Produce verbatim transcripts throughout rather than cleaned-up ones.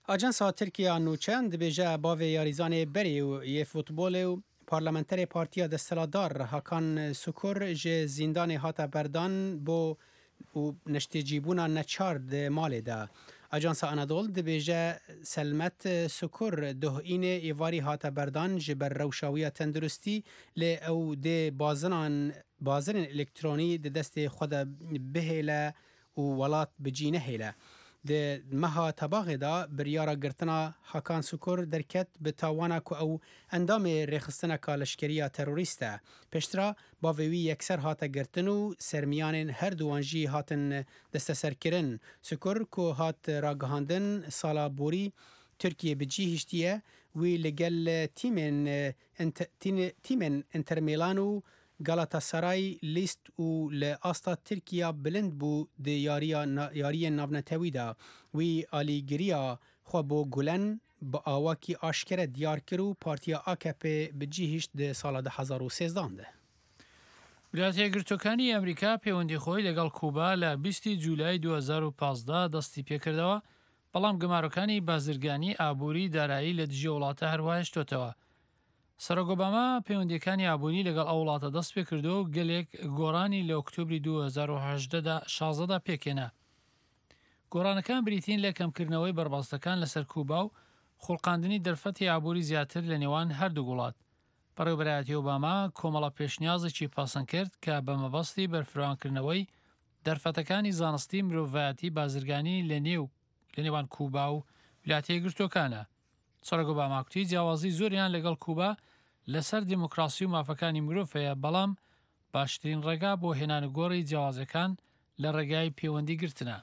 آژانسا ترکیه نوچند دبیجه باوی یاریزان بری و یه فوتبال و پارلمانتر پارتیا دستلادار هاکان سکور جه زندان هاتا بردان بو و نشتیجیبونا نچار ده مالی ده. آژانسا انادول دبیجه سلمت سکور ده این ایواری هاتا بردان جبر روشاوی تندرستی لی او ده بازنان بازن الکترونی ده دست خود بهیله و ولات بجینه هیله. ده مها تباغ دا بریارا گرتنا حکان سکور درکت به تاوانا که او اندام رخصتنا کالشکریا تروریسته. پشترا با ویوی یکسر هاتا گرتنو سرمیان هر دوانجی هاتن دست سرکرن. سکور که هات راگهاندن سالا بوری ترکیه بجی هشتیه وی لگل تیمن انت تیمن انتر میلانو گالاتا سرای لیست و لآستا ترکیه بلند بو ده یاریا یاری نابنتوی دا وی آلیگریا خو بو گلن با آواکی آشکر دیار کرو پارتیا آکپ بجیهش ده سال ده هزار و سیزدان ده. ویلایەتە یەکگرتووەکانی ئەمریکا پەیوەندی خۆی لەگەڵ کوبا لە بیستی جولای دوو هەزار و پانزدە دەستی پێکردەوە، بەڵام گەمارەکانی بازرگانی ئابووری دارایی لە دژی وڵاتە هەروە هێشتۆتەوە. سەرۆک ئۆباما پەیوەندیەکانی ئابووری لەگەڵ ئەو وڵاتە دەست پێ کردو و گەلێک گۆڕانی لە ئۆکتۆبری دوو هەزار و شازدە پێکێنا. گۆڕانەکان بریتین لە کەمکردنەوەی بەربەستەکان لەسەر کوبا و خوڵقاندنی دەرفەتی ئابووری زیاتر لە نێوان هەردوو وڵات. بەڕێوەبەرایەتی ئۆباما کۆمەڵە پێشنیازێکی پاسەند کرد کە بە مەبەستی بەرفراوانکردنەوەی دەرفەتەکانی زانستی مرۆڤایەتی بازرگانی لە نێو لە نێوان کوبا و ویلایەتە یەکگرتووەکانە. سەرۆک ئۆباما کوتی جیاوازی زۆریان لەگەڵ کوبا لەسەر دیموکراسی و مافەکانی مرۆڤەیە، بەڵام باشترین ڕێگا بۆ هێنانگۆڕی جیاوازەکان لە ڕێگای پەیوەندی گرتنە.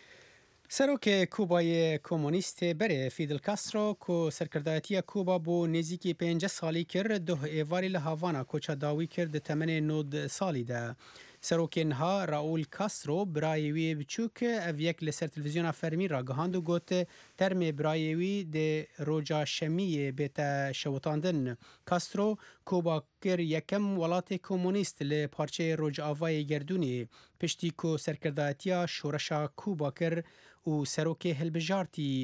سروک کوبای کمونیست بره فیدل کاسترو کو سرکردایتی کوبا بو نزیکی پنج سالی کرد ده ایواری لهاوانا کوچا داوی کرد تمن نود سالی ده. سروک انها راول کاسترو برایوی بچوک اویک لسر تلویزیون فرمی را گهاند و گوت ترم برایوی ده روجا شمیه بیت شوتاندن. کاسترو کوبا کر یکم ولات کمونیست ل پارچه روج آوای گردونی پشتی کو سرکردایتی شورشا کوبا کر و سروک هلبجارتی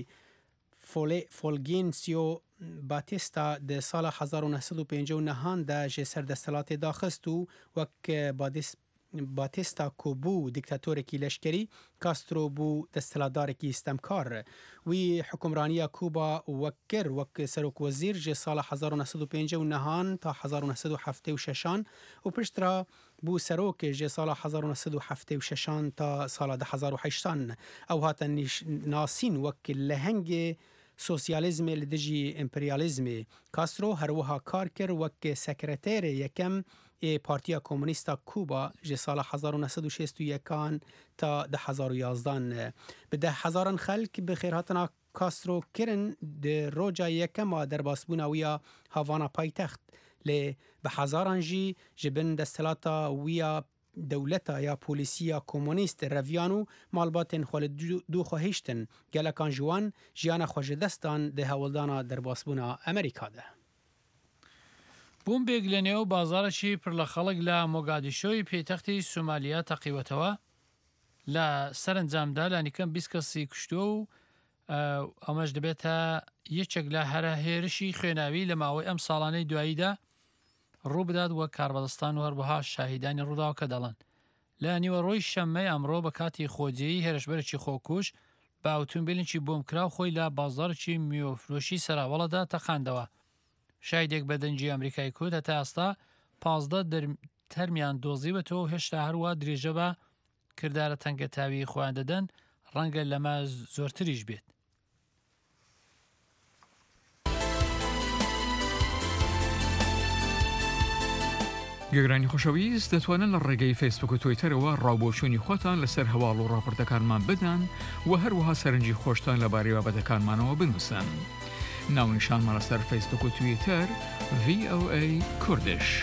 فولگینسیو باتیستا ده سال هزار و نهصد و پنجاه و نه ده جه سردستلات داخست و وک باتیستا کو بو دیکتاتورکی لشکری، کاسترو بو دستلادارکی استمکار. وی حکمرانی کوبا وکر وک سروک وزیر جه سال هزار و نهصد و پنجاه و نه تا هزار و نهصد و هفتاد و شش و پشترا بو سروک جه سال هزار و نهصد و هفتاد و شش تا سال هزار و هشت او هاتن ناسین وک لهنگ سوسیالیزم لدجی امپریالیزم. کاسترو هر وها کار کر وک سکرتیر یکم ای پارتیا کمونیستا کوبا جه سال هزار و نهصد و شصت و یک تا ده هزار و یازده. به ده هزاران خلق به خیراتنا کاسترو کرن ده روجا یکم در باسبونا ویا هاوانا پایتخت لی به هزاران جی جبن دستلاتا ویا دولتا یا پولیسیا کمونیست رویانو مالباتن خال دو خواهشتن گلکان جوان جیان خوش دستان ده هولدانا در باسبونا امریکا ده. بۆمبێک لە نێو بازارێکی پڕ لە خەڵک لە مۆگادیشۆی پێیتەختی سومالیا تەقیوەتەوە، لە سەرنجامدا لانیکەم بیست کەسی کوشتووە و ئەمەش دەبێتە یەکێک لە هەرە هێرشی خوێناوی لە ماوەی ئەم ساڵانەی دواییدا ڕوو بدات وە کاربەدەستان و هەروەها شاهیدانی ڕووداوەکە دەڵێن. لە نیوەڕۆی شەممەی ئەمڕۆ بە کاتی خۆجێیی هێرشبەرێکی خۆکوش بە ئۆتۆمبیلێکی بۆمکراو خۆی لە بازارێکی میوەفرۆشی سەراوەڵەدا تەقاندەوە. شایدێک بەدەنجی ئەمریکای کورد هەتا ئێستا پانزدە تەرمیان دۆزیوەتەوە و هێشتا هەروە درێژە بە کردارە تەنگەتاوی خۆیان دەدەن، ڕەنگە لەمە زۆرتریش بێت. گەگرانی خۆشەویست دەتوانن لە ڕێگەی فیسبوک و تۆیتەرەوە ڕاوبۆچوونی خۆتان لەسەر هەواڵ و ڕاپۆرتەکانمان بدەن و هەروەها سەرنجی خۆشتان لەبارەی بابەتەکانمانەوە بنووسن. ناونیشانمان لەسەر فیسبوک و تویتر وی ئەو ئەی کوردش.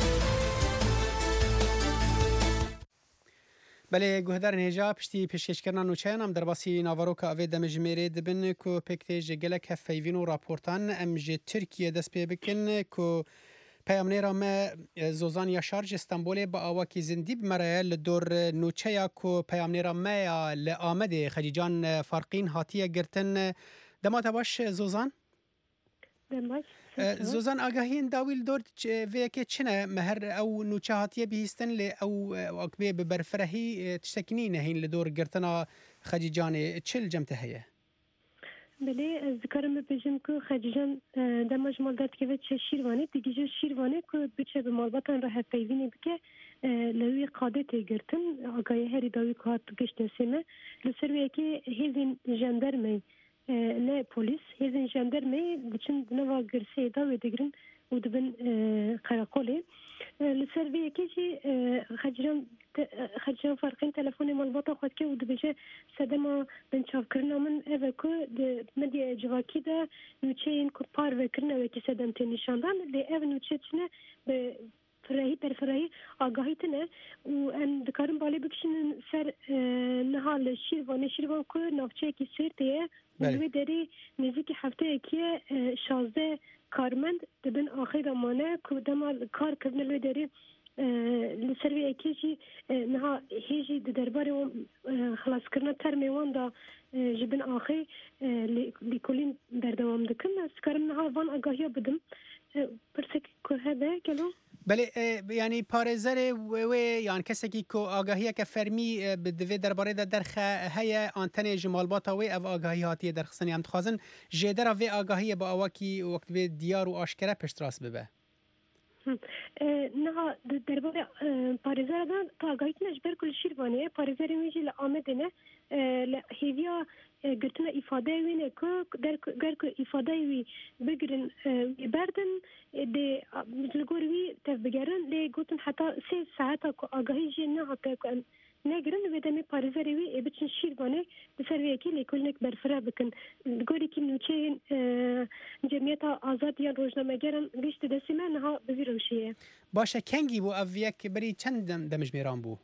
بله گوهدارن هجا پشتی پیشکشکرنا نوچین ام در باسی ناواروکا اوی دمجمیره دبن کو پکتیج گلک هفیوین و راپورتان ام جه ترکیه دست پی بکن کو پیامنیرا ما زوزان یا شارج استانبول با آواکی زندی بمرایه لدور نوچه کو پیامنیرا ما لآمده خجیجان فارقین هاتیه گرتن دمات باش زوزان دماش زوزان آگاهین داویل دور وی که چنه مهر او نوچهاتیه بیستن ل او اکبه ببرفرهی تشتكني نهين لدور گرتنا خجیجان چل جمته هيا بله ذکرم بجم که خجیجان دماج مالدات که وچ شیروانی دیگه شیروانی که بچه به مالباتن راه پیوینی بکه لوی قاده تگرتن آگاهی هری داوی که هات گشت سیمه لسروی که هیزین جندرمی نه پلیس هیزین جندرمی بچن نوا گرسی دا و دیگرن و دبن قراقوله لسروی که چی خجیجان خجیجان فرقین تلفن مالباتا خود که و دبجه سدما بنچاف کرنا من اوه که مدی جواکی دا نوچه این که پار وکرنا وکی سدم تنشاندان لی اوه نوچه چنه به فرهی پر فرهی آگاهی تنه و ان دکارم بالی بکشن سر نهال شیروان شیروان که نافچه اکی سیرتیه و دوی داری نزدیک هفته اکی شازده کارمند دبن آخر امانه که دمال کار کردن لوی داری لسروی اکیجی نها هیجی درباره خلاص کردن ترمی وان دا جبن آخر لیکولین بردوام دکن از کارم نها وان آگاهی بدم پرسک که هده کلو بله یعنی پارێزەرێ وێ یان کەسێکی کۆ ئاگاهیەکە فەرمی بدوێ دەربارەیدا دەرخە هەیە ئانتەنێ ژ ماڵباتە وێ ئەv ئاگاهی هاتیە دەرخستنی ئەم دخوازن ژێدەرا vê ئاگاهیە بە ئەوەکی وەکتێ دیار و ئاشکرا پشتڕاست ببە نها درباره پارێزەردا ئاگاهیتنە ji ber ku li Şîrvanê parêzerên wê jî li Amedê ne li hêviya girtina îfadeyê wê ne ku ger ku îfadeyê wî bigirin wî berdin dê li gor wî tev bigerin lê gotin heta sê saeta ku agahî jê nehate ku em negirin wê demê parêzerê wî ê biçin Şîrvanê bi ser vê yekê lêkolînek berfireh bikin li gorîkî nûçeyên cemiyeta azad yan rojnamegeran giştî destê me niha bi vî rewşiyê باشە کەنگی بوو ئەv یەک بەری چەند دەمژمێران بوو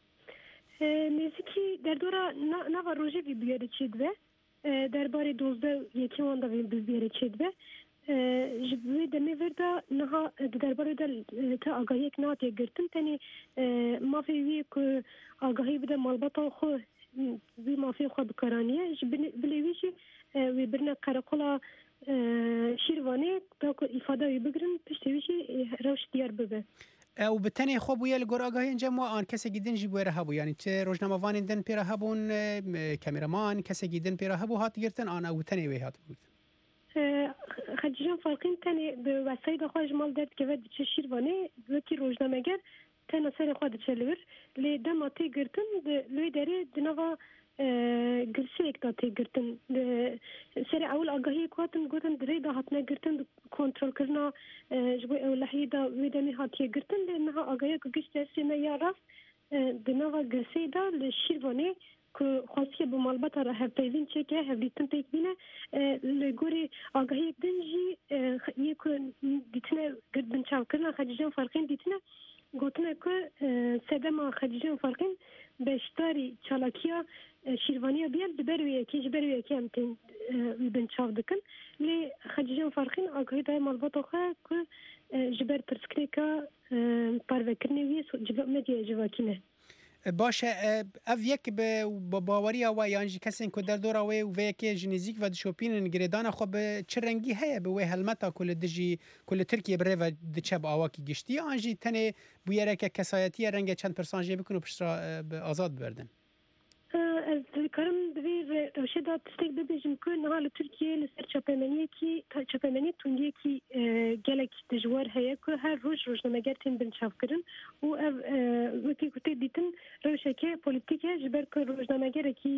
nêzîkî derdora nava rojê vî bûyerê çê dibe derbarê dozde yekê wan da vê bûyerê çê dibe ji wê demê vir da niha di derbarê de te agahiyek natiye girtin tenê mafê wî ku agahî bide malbata xwe wî mafê xwe bikaraniye ji bilê wî jî wê birine qereqola Şîrvanê da ku îfade wî bigirin piştî wî jî rewş diyar bibe ئەو بتەنێ خۆ بووە لە گۆر ئاگاهیان جەم وان کەسێکی دن ژی بوێرە هەبوو یانی چێ ڕۆژنامەوانین دن پێرە هەبوون کەمێرەمان کەسێکی دن پێرە هەبوو هات گرتن ئان ئەو تەنێ وێ هات بوو خەجیجان فەرقین tenê bi wesayê de xwe ji mal derdikeve diçe Şîrvanê wekî rojnameger tena serê xwe diçe li wir lê dema tê girtin li wê derê di nava girsiyek da tê girtin serê ewil agahiyê ku hatin gotin dirê da hatine girtin kontrolkirina ji bo ewlehiyê da wê demê hatiye girtin lê niha agahiya ku giş destê me ya rast di nava girsiyê da li Şîrvanê ku xwestiye bi malbata re hevpeyvîn çêke hevdîtin pêk bîne li gorî agahiyek din jî yê ku dîtine binçavkirina xecîjan farqên dîtine gotine ku sedema xecîjan farqên beşdarî çalakiya Şîrvaniya biyan di ber wê yekê ji ber wê yekê em tên wî binçav dikin lê xecîjan farqên agahî dayê malbata xwe ku ji ber pirsgirêka parvekirinê wî medyaya civakî ne باشە ئەv یەک بە باوەریە وە یانجی کەسێن کو دەردۆرا wê û vê yekê ji nêzik ve dişopînin girêdana xwe bi çi rengî heye bi wê helmeta ku li dijî ku li Tirkiye bi rê ve diçe bi awakî giştî an jî tenê bûyereke kesayetiye renge çend pirsan jê bikin û piştra azad biberdin ez dikarim divê rewşê da tistek bibêjim ku niha li Tirkiye li ser çapemeniyekî çapemenî tundiyekî gelek dijwar heye ku her roj rojnameger tên binçavkirin û ev wekî ku tê dîtin rewşeke polîtîk e ji ber ku rojnamegerekî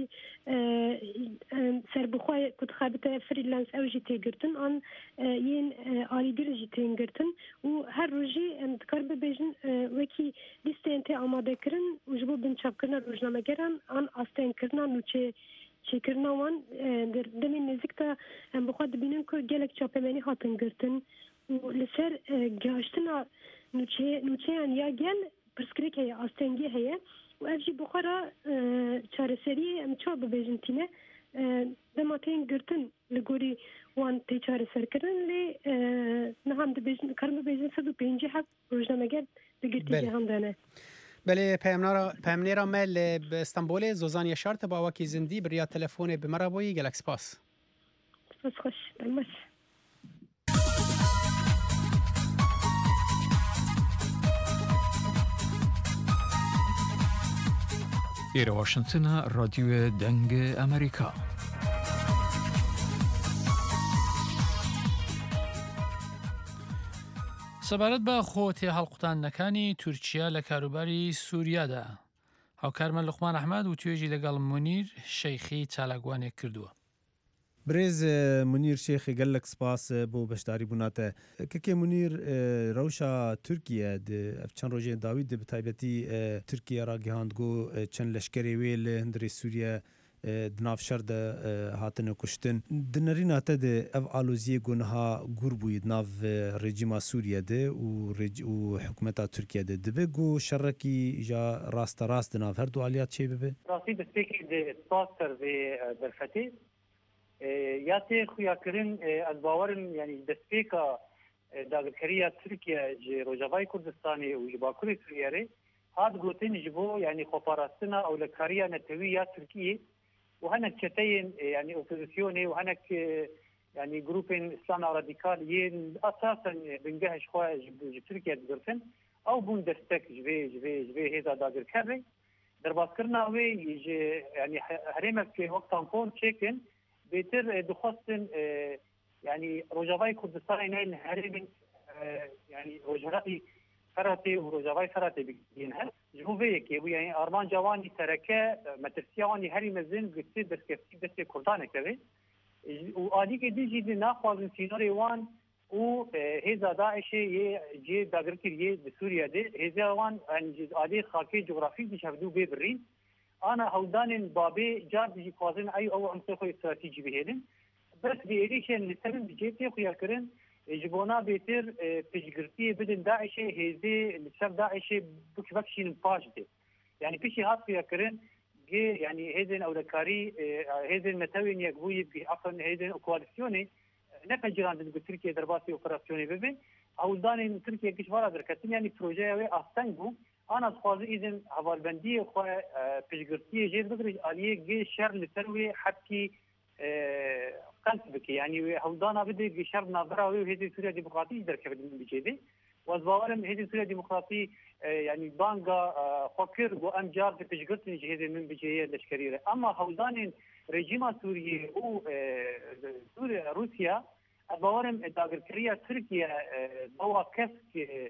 serbixwe ku dixebite freelance ew jî tê girtin an yên alîgir jî tên girtin û her rojî em dikar bibêjin wekî lîsteyên tê amadekirin û ji bo binçavkirina rojnamegeran an astênkirina nûçe çêkirina wan demên nêzik de em bi xwe dibînin ku gelek çapemenî hatin girtin û li ser gihiştina nûçeyan ya gel pirsgirêk heye astengî heye û ev jî bi xwe re çareseriyê em çawa bibêjin tîne dema tên girtin li gorî wan tê çareserkirin lê niha em dibêjin karim bibêjin sed û pêncî heft rojnameger di girtî cîhan de ne بله پامنێرا me li Stenbolê Zozan Yaşar te bi awakî zindî biriya telefonê bi me re boyî gelek spas از خوش دلمش إلى واشنطن راديو دنگ أمريكا. سەبارەت بە خۆتێ هەڵقوتاندنەکانی تورکیا لە کاروباری سووریادا هاوکارمان لوقمان ئەحمەد و توێژی لەگەڵ مونیر شەیخی چالاکوانێک کردووە. برێز منیر شێخی گەلک سپاس بۆ بەشداری بووناتە کەکێ منیر ڕەوشە تورکیە چەند ڕۆژێ داوید بە تایبەتی تورکیا ڕاگەهاندگۆ چەند لەشکرێ وێ لە هەندێ سووریە دناف شەر de hatine kuştin. Dinerîna te de ev aloziyê gunha gûr bûyî nav rejîma Sûriye de û û hikûmeta Tirkiye de dibe got şerrekî ja rasta rast di nav her du aliyat çê bibe? Rastî destpêkê de spas ser vê derfetê ya tê xuyakirin ez bawerim yanî destpêka dagirkeriya Tirkiye ji Rojavayê Kurdistanê û ji Bakurê Sûriyeyê hat gotin ji bo yanî xweparastina ewlekariya netewî ya Tirkiyê û hinek çeteyên yanî opozisyonê û hinek yanî grûpên İslama radîkal yên esasen bingeh ji xwe ji Tirkiye digirtin ew bûn destek ji vê ji vê ji vê hêza dagirkerê derbaskirina wê ji yanî herêmek wek tampon çêkin bêtir dixwastin yanî Rojavayê Kurdistanê neyên herêmên yanî rojhilatî Feratê û Rojavayê Feratê bigihîn her ji bo vê yekê bû yanî armanca wanî tereke metirsiya wanî herî mezin gistê destkeftî destê Kurdaneke vê û alîkê din jî di naxwazin sînorê wan û hêza Daişê yê cê dagirkiriyê di Sûriye de hêza wan ji alî xakê coğrafîk ji hevdû bê birîn ana hewdanên babê car jî xwazin ey ew emsê xwe stratîjî bihêlin bes vê êrişên li serin bi cê tê xuyakirin ji bona bêtir piştgirtiyê bidin Daişê hêzê li ser Daişê bikişînin paş de yanî piştî hat xuyakirin gê yanî hêzên ewlekarî hêzên metewên yekbûyî afin hêzên koalîsyonê nepecirandin bi Tirkiye derbasî operasyonê bibe hewldanên Tirkiye kişvara derketin yanî projeya wê asteng bû ana dixwaze îzin hevalbendiyê xwe piştgirtiyê jê bigire aliyê gê şer li ser wê hepkî qems bike yanî wê hewldana bide gê şer navbera wê hêzê Sûriya Demokratî jî derkevin bi cêdê wez bawerim hêzê Sûriya Demokratî yanî banga xwe kir got em car di piştgirtin ji hêzên min bi cêye leşkerî re ama hewldanên rejîma Sûriyê û Rûsya ez bawerim dagirkeriya Tirkiye dawa kesk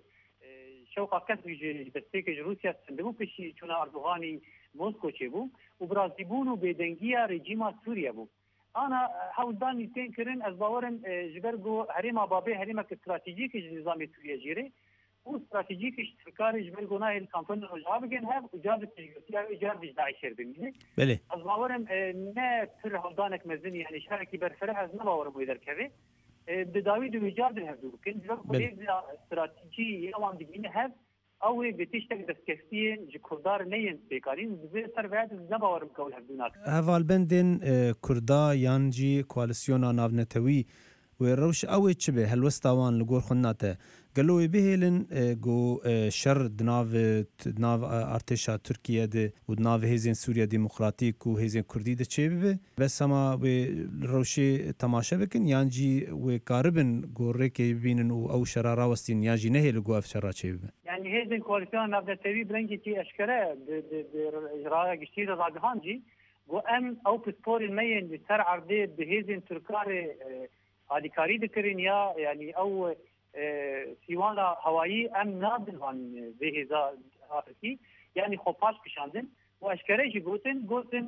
şewqa kesk ji destpêkê ji Rûsya sindibû piştî çûna Erdoganî Mosko çêbû û birazîbûn û bêdengiya rejîma Sûriye bû ana hewldanî tên kirin ez bawerim ji ber got herêma babê herêmek stratejîk ji nizamê Sûriye jî re û stratejîk ji Tirkiye ji ber got nahêlin kampanya Rojava bigin hev û car di piştgirtiya wê car di Daişê bimîne ez bawerim ne pir hewldanek mezin yanî şerekî berfireh ez nebawerim wê derkeve di dawî di wê car din hevdû bikin ji ber stratejî wan digîne hev ew wê bi tiştek destkeftiyên ji Kurdar neyên pêkarîn divê ser vê nebawerim kewl hevdû nakin. Hevalbendên Kurda yan jî koalîsyona navnetewî wê rewş ew ê çi be helwesta wan li gor xwe nate gelo wê bihêlin got şer di nav nav artêşa Tirkiye de û di nav hêzên Sûriya Demokratîk û hêzên Kurdî de çê bibe besema wê rewşê temaşe bikin yan jî wê karibin gorrekê bibînin û ew şera rawestîn yan jî nehê li got ev şera çê bibe. Yani hêzên koalîsyona navnetewî bi rengekî eşkere raya giştî de ragihan jî got em ew pisporên me yên li ser erdê bi hêzên Tirkarê alîkarî dikirin ya yanî ew sîwana hewayî em nadin van vê hêza Afrikî yanî xwe paş kişandin û eşkere jî gotin gotin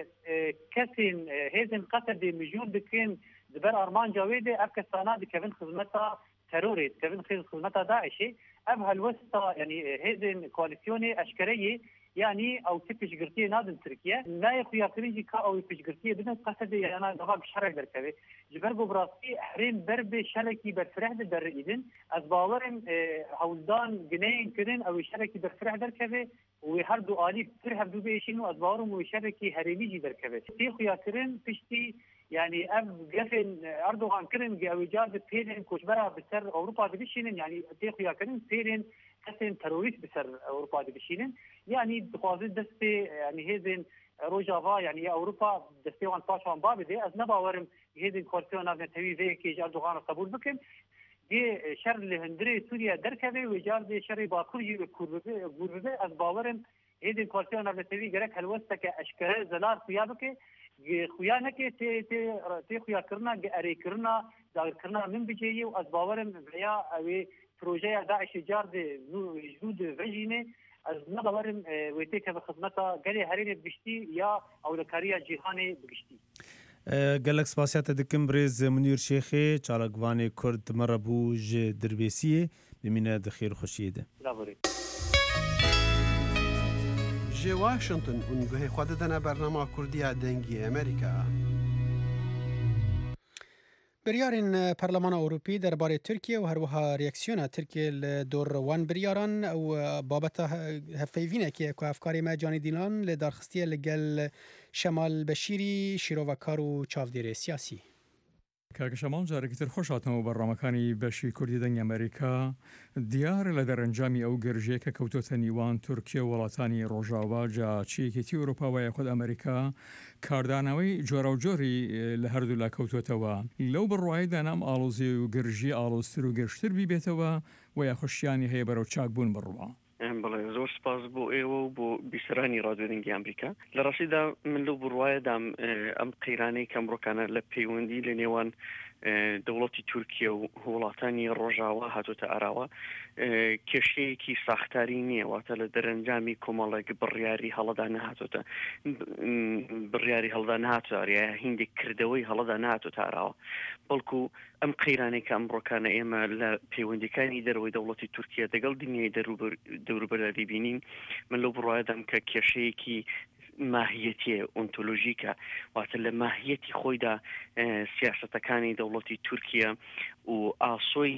kesên hêzên Qesedê mijûl dikin di ber armanca wê de ev kesana dikevin xizmeta terorê dikevin xizmeta Daişê ev helwesta yanî hêzên koalîsyonê eşkereyê yanî ew ti piştgirtiyê nadin Tirkiye nayê xuyakirin jî ka ew piştgirtiyê bidin Qesedê yana dava şerek derkeve ji ber got birastî herêm ber bê şerekî berfireh de derîdin ez bawerim hewldan gineyên kirin ew ê şerekî berfireh derkeve û wê her du alî pir hevdû bêşîn û ez bawerim wê şerekî herêmî jî derkeve tê xuyakirin piştî yani ev gefên Erdogan kirin ew ê car bi pêrên koçbera bi ser Ewropa dibişînin yani tê xuyakirin pêrên kesên terorîst bi ser Ewropa dibişînin yani dixwaze destê yani hêzên روجافا يعني اوروبا دستيوان باشوان بابدي از نباورم هيدن كورسيون نتوي في كي اردوغان قبول بكم دي شر لهندري سوريا دركبه وجار دي شر باكورجي وكوربه غوربه از باورم هيدن كورسيون نتوي غرك هلوستك اشكره زلار سيابك خویا نکه تی تی تی خویا کرنا اری کرنا دار کرنا من بجیه و از باورم بیا اوی پروژه داعش جار ده وجود وجینه از نباورم ویتی که خدمتا گلی هرین بگشتی یا اولکاریا جهانی بگشتی گلک سپاسیات دکم بریز منیر شیخی چالکوان کرد مربوج دربیسیه بمینه دخیر خوشیده لابوری جي واشنطن ونقهي خودتنا برنامج كردية دنگي أمريكا. بریارین پارلمان اروپی درباره ترکیه و هروها ریاکسیون ترکیه دور وان بریاران او بابت هفیوینه که که افکاری ما جانی دیلان لدارخستی لگل شمال بشیری شیروکار و چاودیر سیاسی. کاک شمال جارێکی خۆشاتەوە بەڕامەکانی بەشی کوردی دەنگی ئەمریکا دیار لە دەرەنجامی ئەو گەرژەیە کە کەوتۆتە نیوان تورکیە و وڵاتانی ڕۆژاوا جا چیەکێتی ئەوروپا یاخود ئەمریکا کاردانەوەی جۆرە و جۆری لە هەردوو لا کەوتۆتەوە لەو بڕواایدا نام ئاڵۆزی و گرژی ئاڵۆزتر و گەشتر بیبێتەوە و یا خوشیانی هەیە بەرەو چاکبوون بڕوا. بەڵێ زۆر سپاس بۆ ئێوە و بۆ بیسەرانی ڕادیۆ ئەمریکا لە ڕاستیدا من لەو بڕواایەدام ئەم قەیرانەی کەمڕۆکانە لە پەیوەندی لە نێوان دەوڵەتی تورکیە و وڵاتانی ڕۆژاوا هاتوۆتە ئاراوە کێشەیەکی ساختاری نییە واتە لە دەرەنجامی کۆمەڵێک بڕیاری هەڵەدا نهاتۆتە بڕیاری هەڵدا نهاتوارە هیندێک کردەوەی هەڵەدا نهاتۆتە ئاراوە بەڵکو ئەم قەیرانەی کە ئەمڕۆکانە ئێمە لە پەیوەندیەکانی دەرەوەی دەوڵەتی تورکیە دەگەڵ دنیای دەوروبەردا دیبینین من لەو بڕواایەدام کە کێشەیەکی ماهیەتیە ئۆنتۆلۆژیکە واتە لە ماهیەتی خۆیدا سیاسەتەکانی دەوڵەتی تورکیە و ئاسۆی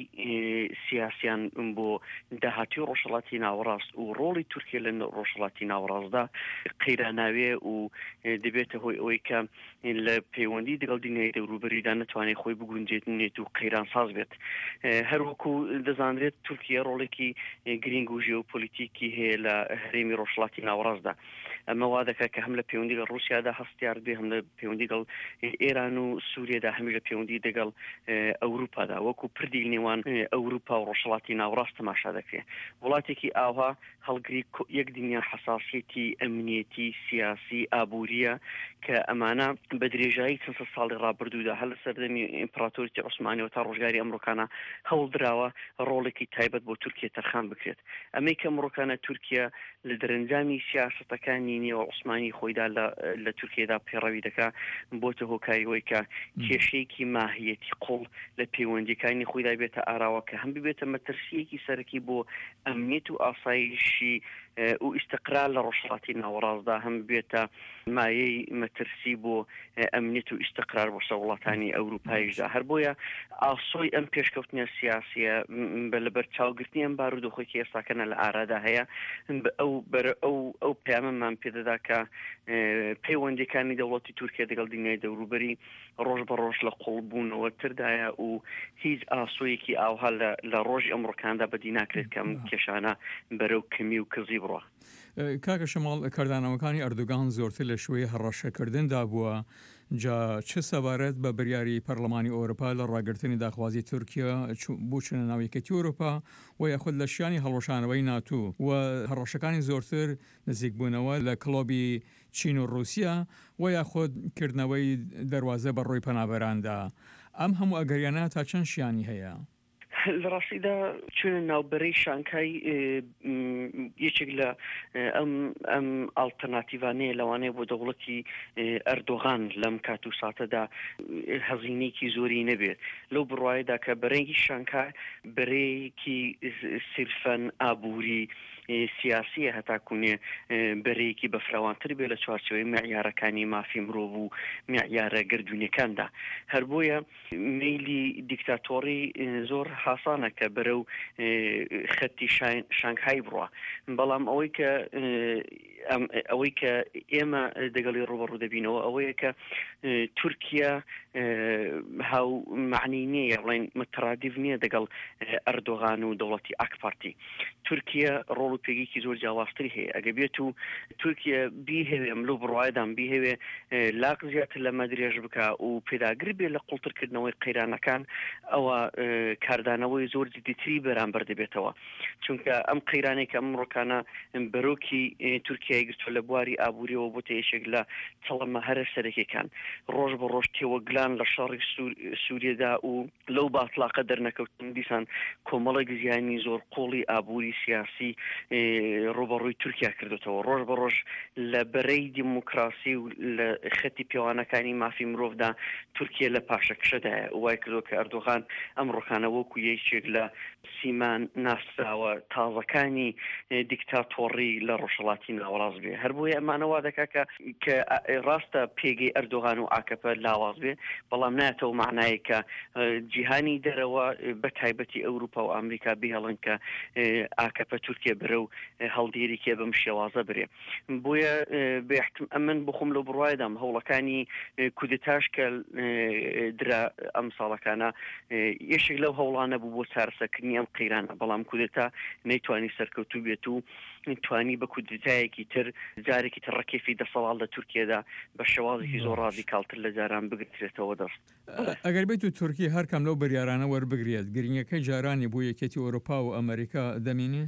سیاسیان بۆ داهاتی ڕۆژهەڵاتی ناوەڕاست و ڕۆڵی تورکیە لە ڕۆژهەڵاتی ناوەڕاستدا قەیراناوێ و دەبێتە هۆی ئەوەی کە لە پەیوەندی دەگەڵ دنیای دەوروبەریدا نەتوانێت خۆی بگونجێت و قەیران ساز بێت هەروەکو دەزانرێت تورکیە ڕۆڵێکی گرنگ و ژێوپۆلیتیکی هەیە لە هەرێمی ڕۆژهەڵاتی ناوەڕاستدا ئەمە وا دەکات کە هەم لە پەیوەندی لە ڕووسیادا هەستیار بێ هەم لە پەیوەندی لەگەڵ ئێران و سووریادا هەمیش لە پەیوەندی دەگەڵ ئەوروپادا وەکو پردی نێوان ئەوروپا و ڕۆژهەڵاتی ناوەڕاست تەماشا دەکرێت وڵاتێکی ئاوا هەڵگری یەک دنیا حساسیەتی ئەمنیەتی سیاسی ئابووریە کە ئەمانە بە درێژایی چەند سە ساڵی ڕابردوودا هەر لە سەردەمی ئیمپراتۆریەتی عوسمانیەوە تا ڕۆژگاری ئەمریکانە هەوڵدراوە ڕۆڵێکی تایبەت بۆ تورکیە تەرخان بکرێت ئەمەی کە ئەمریکانە تورکیە لە دەرەنجامی سیاسەتەکانی نێوە عوسمانی خۆیدا لە تورکیەدا پێڕەوی دەکا بۆتە هۆکاریەوەی کە کێشەیەکی ماهیەتی قوڵ لە پەیوەندیەکانی خۆیدا بێتە ئاراوە کە هەم ببێتە مەترسیەکی سەرەکی بۆ ئەمنیەت و ئاسایشی و ئیستقرار لە ڕۆژهەڵاتی ناوەڕاستدا هەم بێتە مایەی مەترسی بۆ ئەمنیەت و ئیستقرار بۆ سەر وڵاتانی ئەوروپایشدا هەر بۆیە ئاسۆی ئەم پێشکەوتنە سیاسیە لەبەر چاوگرتنی ئەم بارودۆخۆیەکی ئێستاکەنە لە ئارادا هەیە ئەو ئەو ئەو پەیامەمان پێدەدا کە پەیوەندیەکانی دەوڵەتی تورکیا دەگەڵ دنیای دەوروبەری ڕۆژ بە ڕۆژ لە قوڵبوونەوە تردایە و هیچ ئاسۆیەکی ئاوها لە ڕۆژی ئەمڕۆکاندا بەدی ناکرێت کەم کێشانە بەرەو کەمی و کزی بڕوە. کاکە شەماڵ کاردانەوەکانی ئەردوگان زۆرتر لە شوەیە هەڕەشەکردندا بووە جا چه سەبارەت بە بریاری پەرلەمانی ئەوروپا لە ڕاگررتنی داخوازی تورکیا بۆ چونە ناویەکەتی ئەوروپا و یاخود لە شیانی هەڵۆشانەوەی ناتوو و هەڕەشەکانی زۆرتر نزیکبوونەوە لە کڵۆبی چین و رووسیا و یاخود کردنەوەی دەواازە بە ڕۆی پەنابەراندا ئەم هەموو ئەگەریانە تا چەند شیانی هەیە؟ لە ڕاستیدا چونە ناوبەرەی شانکای یەکێک لە ئەم ئەم ئالتەرناتیڤانەیە لەوانەیە بۆ دەوڵەتی ئەردۆغان لەم کات و ساتەدا هەزینێکی زۆری نەبێت لەو بڕواایەدا کە بەرەنگی شانکای بەرەیەکی سرفەن ئابووری سیاسیە هەتاکوونێ بەرەیەکی بەفراوانتر بێت لە چوارچەوەی معیارەکانی مافی مرۆڤ و معیارە گردوونیەکاندا هەر بۆیە میلی دیکتاتۆری زۆر حاسانە کە بەرەو خەتی شانگهای بڕوە بەڵام ئەوەی کە ئەوەی کە ئێمە دەگەڵی ڕوبەڕوو دەبینەوە ئەوەیە کە تورکیا هاو معنی نییە بڵێن مترادیف نییە دەگەڵ ئەردۆغان و دەوڵەتی ئاک پارتی. تورکیا ڕۆڵ و پێگەیەکی زۆر جیاوازتری هەیە. ئەگە بێت و تورکیا بیهێوێ ئەملۆ بڕوایدان بیهێوێ لاق زیاتر لەمە درێژ بکە و پێداگر بێ لە قوڵترکردنەوەی قەیرانەکان ئەوە کاردانەوەی زۆر جدیتری بەرامبەر دەبێتەوە. چونکە ئەم قەیرانەی کە ئەمڕۆکانە بەرۆکی تورکیای گرتووە لە بواری ئابووریەوە بۆتە یەکێک لە چەڵەمە هەرە سەرەکیەکان ڕۆژ بە ڕۆژ تێوەگلان لە شەڕی سووریەدا و لەو باتڵاقە دەرنەکەوتن دیسان کۆمەڵێک زیانی زۆر قوڵی ئابووری سیاسی ڕوبەڕووی تورکیا کردوتەوە. ڕۆژ بە ڕۆژ لە بەرەی دیموکراسی و لە خەتی پێوانەکانی مافی مرۆڤدا تورکیا لە پاشەکشەدایە. وای کردو کە ئەردۆغان ئەم ڕۆکانە وەکو یەکێک لە سیمان ناسراوە تازەکانی دیکتاتۆڕی لە ڕۆژهەڵاتی ناوەڕاست بێ. هەر بۆیە ئەمانەوا دەکا کە ڕاستە پێگەی ئەردۆغان و ئاکەپە لاواز بێ، بەڵام نایەتەوە معنایە کە جیهانی دەرەوە بە تایبەتی ئەوروپا و ئەمریکا بهێڵن کە ئاکەپە تورکیا برە و هەڵدێریکێ بەم شێوازە برێ. بۆیە بێحتم ئەمن بخۆم لەو بڕوایدام هەوڵەکانی کودتاش کە درا ئەم ساڵەکانە یەشێک لەو هەوڵانە بوو بۆ چارەسەرکردنی ئەم قەیرانە، بەڵام کودتا نەیتوانی سەرکەوتوو بێت و توانی بە کودتایەکی تر جارێکی تر ڕکێفی دەسەڵات لە تورکیادا بە شێوازێکی زۆر ڕادیکالتر لە جاران بگرێتەوە دەست. ئەگەر بێت و تورکی هەرکەم لەو بەریارانە وەربگرێت گرنگەکەی جارانی بۆ یەکێتی ئەوروپا و ئەمریکا دەمینێ؟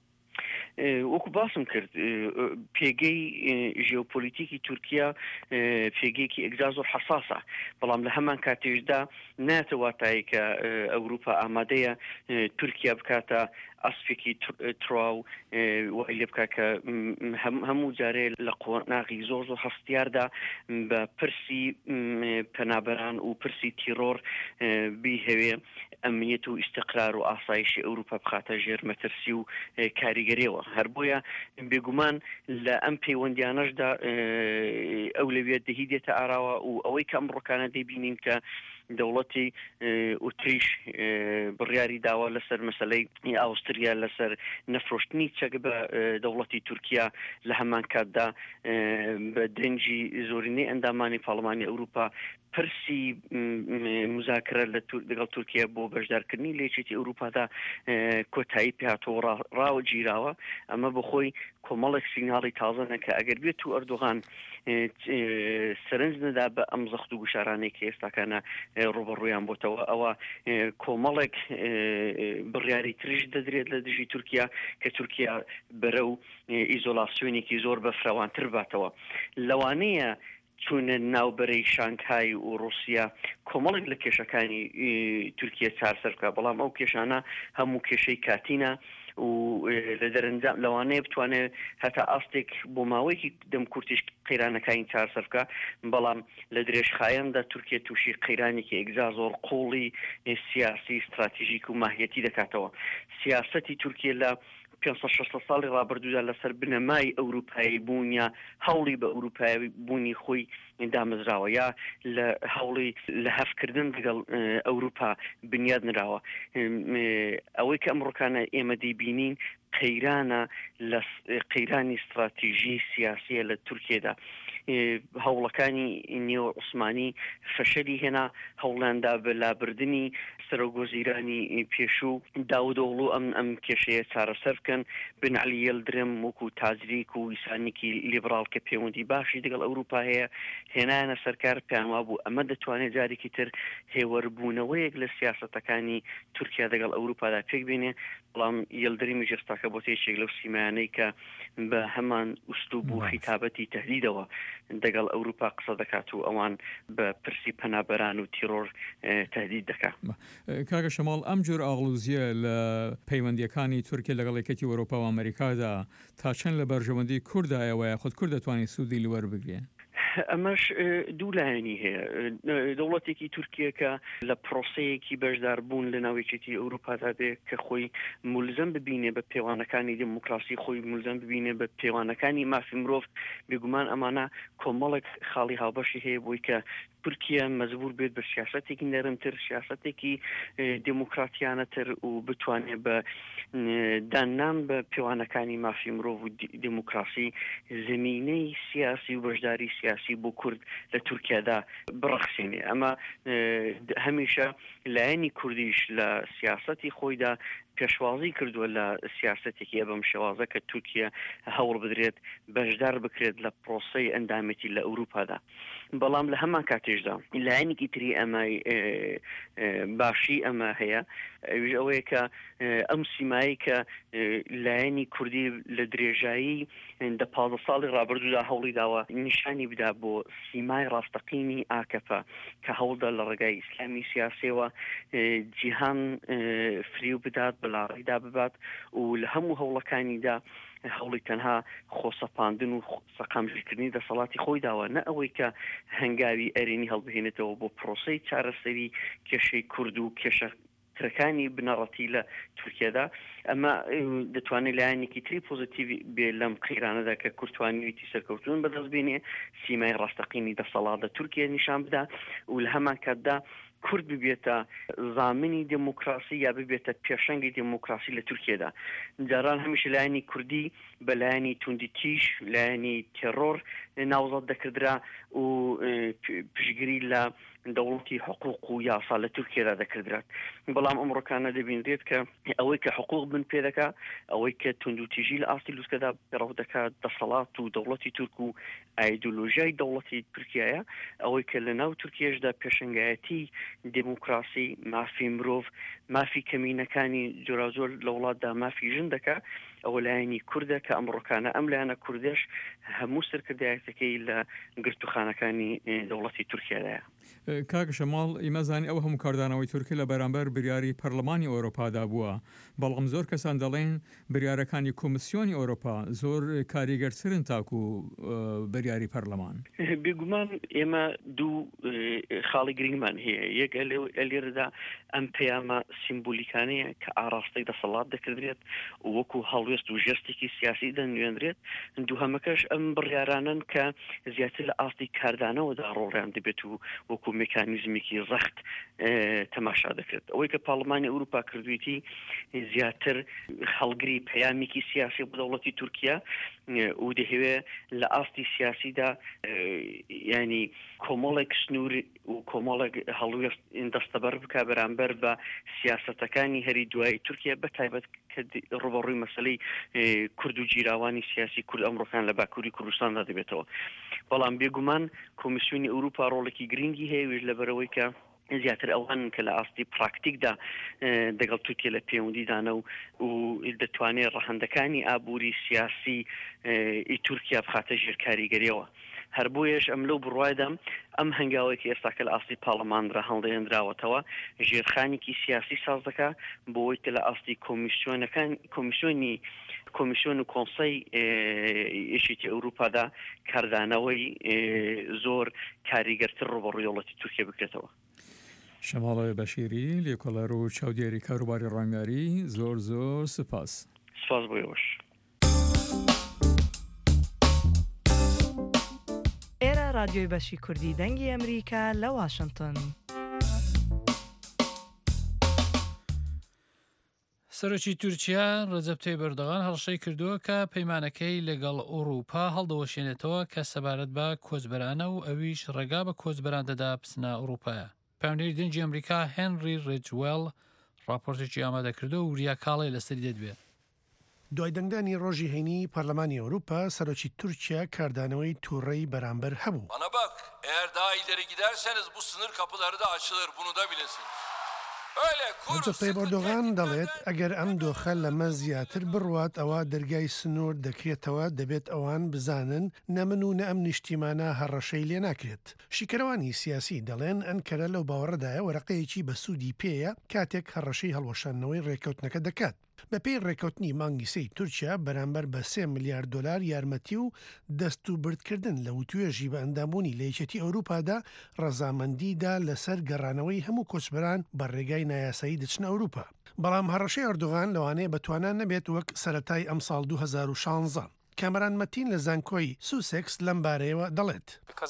وەکو باسم کرد پێگەی ژێوپۆلیتیکی تورکیا پێگەیەکی ئەگزا زۆر حساسە، بەڵام لە هەمان کاتێشدا ناتەواتایی کە ئەوروپا ئامادەیە تورکیا بکاتە ئەسپێکی تڕاو وای لێ بکە کە هەموو جارێ لە قۆناغی زۆر زۆر هەستیاردا بە پرسی پەنابەران و پرسی تیرۆر بیهەوێ ئەمنیەت و ئیستقرار و ئاسایشی ئەوروپا بخاتە ژێر مەترسی و کاریگەریەوە. هەر بۆیە بێگومان لە ئەم پەیوەندیانەشدا ئەولەویەت دەهی دێتە ئاراوە و ئەوەی کە ئەمڕۆکانە دەبینین کە دەوڵەتی ئوتریش بڕیاری داوە لەسەر مەسەلەی ئاوستریا لەسەر نەفرۆشتنی چەک بە دەوڵەتی تورکیا لە هەمان کاتدا بە دەنجی زۆرینەی ئەندامانی پاڵمانی ئەوروپا پرسی مذاکرە لەگەڵ تورکیا بۆ بەشدارکردنی لێچێتی ئەوروپادا کۆتایی پێهاتەوە ڕاوە گیراوە. ئەمە بەخۆی کۆمەڵێک سیناڵی تازەنە کە ئەگەر بێت و ئەردۆغان سەرنج نەدا بە ئەم زەخت و گوشارانەی کە ئێستاکانە ڕوبەڕوویان بۆتەوە ئەوە کۆمەڵێک بڕیاری تریش دەدرێت لە دژی تورکیا کە تورکیا بەرە و ئیزۆلاسیۆنێکی زۆر بەفراوانتر باتەوە. لەوانەیە چونە ناوبەرەی شانگهای و رووسیا کۆمەڵێک لە کێشەکانی تورکیا چارەسەر بکە، بەڵام ئەو کێشانە هەموو کێشەی کاتینە و لە دەرەنجام لەوانەیە بتوانێت هەتا ئاستێک بۆ ماوەیەکی دەم کورتیش قەیرانەکانی چارەسەر بکە، بەڵام لە درێژخایەندا تورکیا تووشی قەیرانێکی ئەگزا زۆر قوڵی سیاسی استراتیژیک و ماهیەتی دەکاتەوە. سیاسەتی تورکیا لە پێنج سەد شەشسەد ساڵی ڕابردوودا لەسەر بنەمای ئەوروپایی بوونیە هەوڵی بە ئەوروپایی بوونی خۆی دامەزراوە یا لە هەوڵی لە هەفتکردن لەگەڵ ئەوروپا بنیاد نراوە. ئەوەی کە ئەمڕۆکانە ئێمە دەیبینین قەیرانە لە قەیرانی استراتیژی سیاسیە لە تورکیادا. هەوڵەکانی نیۆ عوسمانی فەشەلی هێنا هەوڵاندا بە لابردنی سەرۆگۆزیرانی پێشوو داودۆڵو ئەم ئەم کێشەیە چارەسەر بکەن. بن عەلی یەلدرم وەکو تاجریک و ویسانێکی لیبرال کە پەیوەندی باشی لەگەڵ ئەوروپا هەیە هێنایانە سەرکار پێیانوا بوو ئەمە دەتوانێت جارێکی تر هێوەربوونەوەیەک لە سیاسەتەکانی تورکیا لەگەڵ ئەوروپادا پێک بێنێ، بەڵام یەلدرمی ژێستاکە بۆ تێشێک لەو سیمایانەی کە بە هەمان ئوستوب و خیتابەتی تەهدیدەوە دەگەڵ ئەوروپا قسە دەکات و ئەوان بە پرسی پەنابەران و تیرۆر تەهدید دەکات. کاکە شەماڵ ئەم جۆر ئاغڵوزیە لە پەیوەندیەکانی تورکیا لەگەڵ یەکێتی ئەوروپا و ئەمریکادا تا چەند لە بەرژەوەندی کوردایەوە خۆت کورد دەتوانێت سوودی لەوەربگرێ؟ ئەمەش دوو لایەنی هەیە. دەوڵەتێکی تورکیا کە لە پرۆسەیەکی بەشدار بوون لە ناوێکێتی ئەوروپادا بێ کە خۆی مولزم ببینێ بە پێوانەکانی دموکراسی، خۆی مولزم ببینێ بە پێوانەکانی مافی مرۆڤ، بێگومان ئەمانە کۆمەڵێک خاڵی هاوبەشی هەیە بۆی کە تورکیا مەجبور بێت بە سیاسەتێکی نەرمتر سیاسەتێکی دموکراتیانەتر و بتوانێت بە داننام بە پێوانەکانی مافی مرۆڤ و دموکراسی زمینەی سیاسی و بەشداری سیاسی بۆ کورد لە تورکیادا بڕەخسێنێ. ئەمە هەمیشە لایەنی کوردیش لە سیاسەتی خۆیدا پێشوازی کردووە لە سیاسەتێکی بەم شێوازە کە تورکیا هەوڵ بدرێت بەشدار بکرێت لە پرۆسەی ئەندامەتی لە ئەوروپادا. بەڵام لە هەمان کاتێشدا لایەنێکی تری ئەمە باشی ئەمە هەیە ئەوەیە کە ئەم سیمایی کە لایەنی کوردی لە درێژایی دە پازدە ساڵی ڕابردوودا هەوڵی داوە نیشانی بدا بۆ سیمای ڕاستەقینی ئاکەپە کە هەوڵدا لە ڕێگای ئیسلامی سیاسیەوە جیهان فریو بدات بەلاڕیدا ببات و لە هەموو هەوڵەکانیدا هەوڵی تەنها خۆسەپاندن و سەقامژیکردنی دەسەڵاتی خۆی داوە، نە ئەوەی کە هەنگاوی ئەرێنی هەڵبهێنێتەوە بۆ پرۆسەی چارەسەری کێشەی کورد و کێشە ترەکانی بنەڕەتی لە تورکیادا. ئەمە دەتوانێت لایەنێکی تری پۆزیتیڤ بێ لەم قیرانەدا کە کورتوانیویتی سەرکەوتون بەدەست بێنێ سیمای ڕاستەقینی دەسەڵاتە تورکیا نیشان بدا و لە هەمان کاتدا کورد ببێتە زامنی دموکراسی یا ببێتە پێشەنگی دموکراسی لە تورکیادا. جاران هەمیشە لایەنی کوردی بە لایەنی توندی تیش لایەنی تێڕۆر ناوزەت دەکردرا و پشگیری لە دەوڵەتی حقوق و یاسا لە تورکیادا دەکردرات. بەڵام ئەمڕۆکانە دەبینرێت کە ئەوەی کە حقوق بن پێ دەکا، ئەوەی کە توندوتیژی لە ئاستی لووسکەدا پێڕەو دەکات دەسەڵات و دەوڵەتی تورک و ئایدۆلۆژیای دەوڵەتی تورکیایە، ئەوەی کە لە ناو تورکیەشدا پێشنگایەتی دموکراسی مافی مرۆڤ مافی کەمینەکانی جۆرازۆر لە وڵاتدا مافی ژن دەکا، ئەوە لایەنی کوردە کە ئەمڕۆکانە ئەم لایەنە کوردش هەموو سەرکردایەتەکەی لە گرتوخانەکانی دەوڵەتی تورکیادایە. کاک شەماڵ ئیمەزانی ئەو هەموو کاردانەوەی تورکی لە بەرامبەر بریاری پەرلەمانی ئەوروپادا بووە، بەڵام زۆر کەسان دەڵێن بریارەکانی کۆمیسیۆنی ئەوروپا زۆر کاریگەرترن تاکو بریاری پەرلەمان. بێگومان ئێمە دوو خاڵی گرنگمان هەیە. یەک ئەلێرەدا ئەم پەیامە سیمبولیکانەیە کە ئاراستەی دەسەڵات دەکردرێت وەکو هەڵوێست و ژێستێکی سیاسی دەنوێنرێت. دووهەمەکەش ئەم بڕیارانن کە زیاتر لە ئاستی کاردانەوەدا ڕۆڵیان دەبێت و وەکو مێکانیزمێکی ڕەخت تەماشا دەکرێت. ئەوەی کە پاڵمانی ئەوروپا کردویەتی زیاتر هەڵگری پەیامێکی سیاسی بۆ دەوڵەتی تورکیا و دەهەوێ لە ئاستی سیاسیدا ینی کۆمەڵێک سنوور و کۆمەڵێک هەڵوێست دەستەبەر بکە بەرامبەر بە سیاسەتەکانی هەری دوای تورکیا بەتایبەت کە ڕوبەڕووی مەسەلەی کورد و جیراوانی سیاسی کورد ئەمڕۆکان لە باکووری کوردستاندا دەبێتەوە. بەڵام بێگومان کۆمیسیۆنی ئەوروپا ڕۆڵێکی گرنگی هەیە وێژ لەبەرەوەی کە زیاتر ئەوان کە لە ئاستی پراکتیکدا دەگەڵ تورکیا لە پەیوەندیدانە و دەتوانێت ڕەهەندەکانی ئابووری سیاسی ئی تورکیا بخاتە ژێر کاریگەریەوە. هەر بۆیەش ئەم لەو بڕوایدا ئەم هەنگاوێکی ئێستاکە لە ئاستی پاڵەمانرا هەڵدەهێنراوەتەوە ژێرخانێکی سیاسی ساز دەکا بۆی کە لە ئاستی کۆمیسیۆنەکان کۆمیسیۆنی کۆمیسیۆن و کۆنسەی یەکێتی ئەوروپادا کاردانەوەی زۆر کاریگەرتر ڕوبەڕووی دەوڵەتی تورکیا بکرێتەوە. شەماڵی بەشیری لێکۆڵەر و چاودێری کاروباری ڕامیاری زۆر زۆر سپاس. سپاس بۆیەوەش. ئێرە رادیۆی بەشی کوردی دەنگی ئەمریکا لە واشنگتن. سەرۆکی تورکیا ڕەجەب تەیب ئەردۆغان هەڵشەی کردووە کە پەیمانەکەی لەگەڵ ئەوروپا هەڵدەوەشێنێتەوە کە سەبارەت بە کۆچبەرانە و ئەویش ڕێگا بە کۆچبەران دەدا پسنە ئەوروپایە. پەیوەندیری دەنگی ئەمریکا هێنری ڕێجوێڵ راپۆرتێکی ئامادەکردو و وریا کاڵی لەسەری دەدوێت. دوای دەنگدانی ڕۆژی هەینی پەرلەمانی ئەوروپا سەرۆکی تورکیا کاردانەوەی تووڕەی beraber هەبوو. Bana bak, eğer daha ileri giderseniz bu sınır kapıları da açılır, bunu da bilesiniz. Recep Tayyip Erdoğan دەڵێت ئەگەر ئەم دۆخە لەمە زیاتر بڕوات ئەوە دەرگای سنوور دەکرێتەوە دەبێت ئەوان بزانن نەمن و نە ئەم نیشتیمانە هەڕەشەی لێ ناکرێت. شیکەرەوانی سیاسی دەڵێن ئەنکەرە لەو باوەڕەدایە وەرەقەیەکی بە سوودی پێیە کاتێک هەڕەشەی هەڵوەشانەوەی ڕێکەوتنەکە دەکات. بە پێی ڕێکەوتنی مانگی سەی تورکیا بەرامبەر بە سێ ملیارد دلار یارمەتی و دەست و بردکردن لە وتوێژی بە ئەندامبوونی لە یەکێتی ئەوروپادا ڕەزامەندیدا لەسەر گەڕانەوەی هەموو کۆچبەران بە ڕێگای نایاسایی دەچنە ئەوروپا. بەڵام هەڕەشەی ئەردۆغان لەوانەیە بەتوانان نەبێت وەک سەرەتای ئەم ساڵ دوو هەزار و شانزە کامەران مەتین لە زانکۆی سوسێکس لەم بارەیەوە دەڵێت.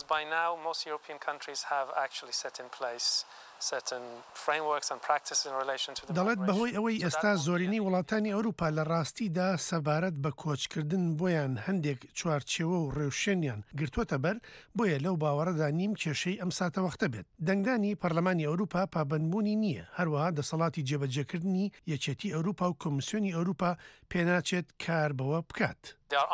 دەڵێت بەهۆی ئەوەی ئێستا زۆرینەی وڵاتانی ئەوروپا لە ڕاستیدا سەبارەت بە کۆچکردن بۆیان هەندێک چوارچێوە و ڕێوشێنیان گرتوۆتە بەر، بۆیە لەو باوەڕەدا نیم کێشەی ئەم ساتەوەختە بێت. دەنگدانی پەرلەمانی ئەوروپا پابەندبوونی نییە، هەروەها دەسەڵاتی جێبەجێکردنی یەکێتی ئەوروپا و کۆمیسیۆنی ئەوروپا پێناچێت کار بەوە بکات.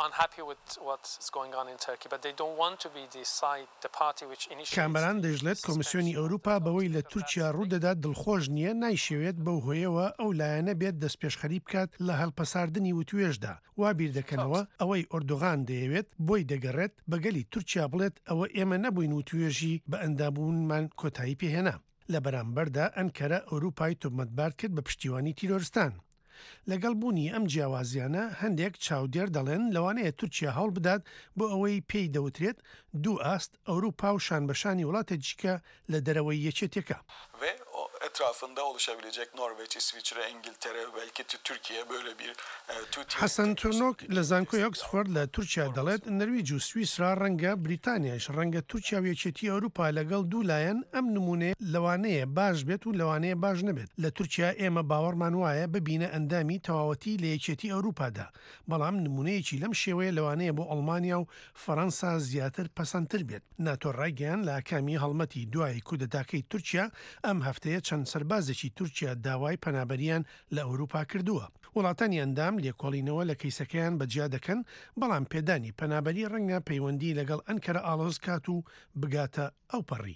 کامەران دەژڵێت کۆمیسیۆنی ئەوروپا بەوەی لە تورکیا ڕوودەدات دڵخۆش نییە، نایشەوێت بەو هۆیەوە ئەو لایەنە بێت دەستپێشخەری بکات لە هەڵپەساردنی وتوێژدا. وا بیر دەکەنەوە ئەوەی ئۆردۆغان دەیەوێت بۆی دەگەڕێت بەگەلی تورکیا بڵێت ئەوە ئێمە نەبووین وتوێژی بە ئەندامبوونمان کۆتایی پێهێنا. لە بەرامبەردا ئەنکەرە ئەوروپای تۆمەتبار کرد بە پشتیوانی تیرۆرستان. لەگەڵ بوونی ئەم جیاوازیانە هەندێک چاودێر دەڵێن لەوانەیە تورکیا هەوڵ بدات بۆ ئەوەی پێی دەوترێت دوو ئاست ئەوروپا و شانبەشانی وڵاتێکیکە لە دەرەوەی یەکێتێکە. etrafında oluşabilecek Norveç, İsviçre, İngiltere, belki Türkiye böyle bir حەسەن تورنۆک لە زانکۆی ئۆکسفۆرد لە تورکیا دەڵێت نەرویج و سویسرا ڕەنگە بریتانیاش ڕەنگە تورکیا و یەکێتی ئەوروپا لەگەڵ دوو لایەن ئەم نمونێ لەوانەیە باش بێت و لەوانەیە باش نەبێت. لە تورکیا ئێمە باوەڕمان وایە ببینە ئەندامی تەواوەتی لە یەکێتی ئەوروپادا، بەڵام نمونەیەکی لەم شێوەیە لەوانەیە بۆ ئەڵمانیا و فەڕەنسا زیاتر پەسەندتر بێت. ناتۆ ڕایگەیان لە ئاکامی هەڵمەتی دوای کودەتاکەی تورکیا ئەم هەفتەیە چەند سەربازێکی تورکیا داوای پەنابەریان لە ئەوروپا کردووە. وڵاتانی ئەندام لێکۆڵینەوە لە کەیسەکەیان بەجیا دەکەن، بەڵام پێدانی پەنابەری ڕەنگە پەیوەندی لەگەڵ ئەنکەرە ئاڵۆز کات و بگاتە ئەو پەڕی.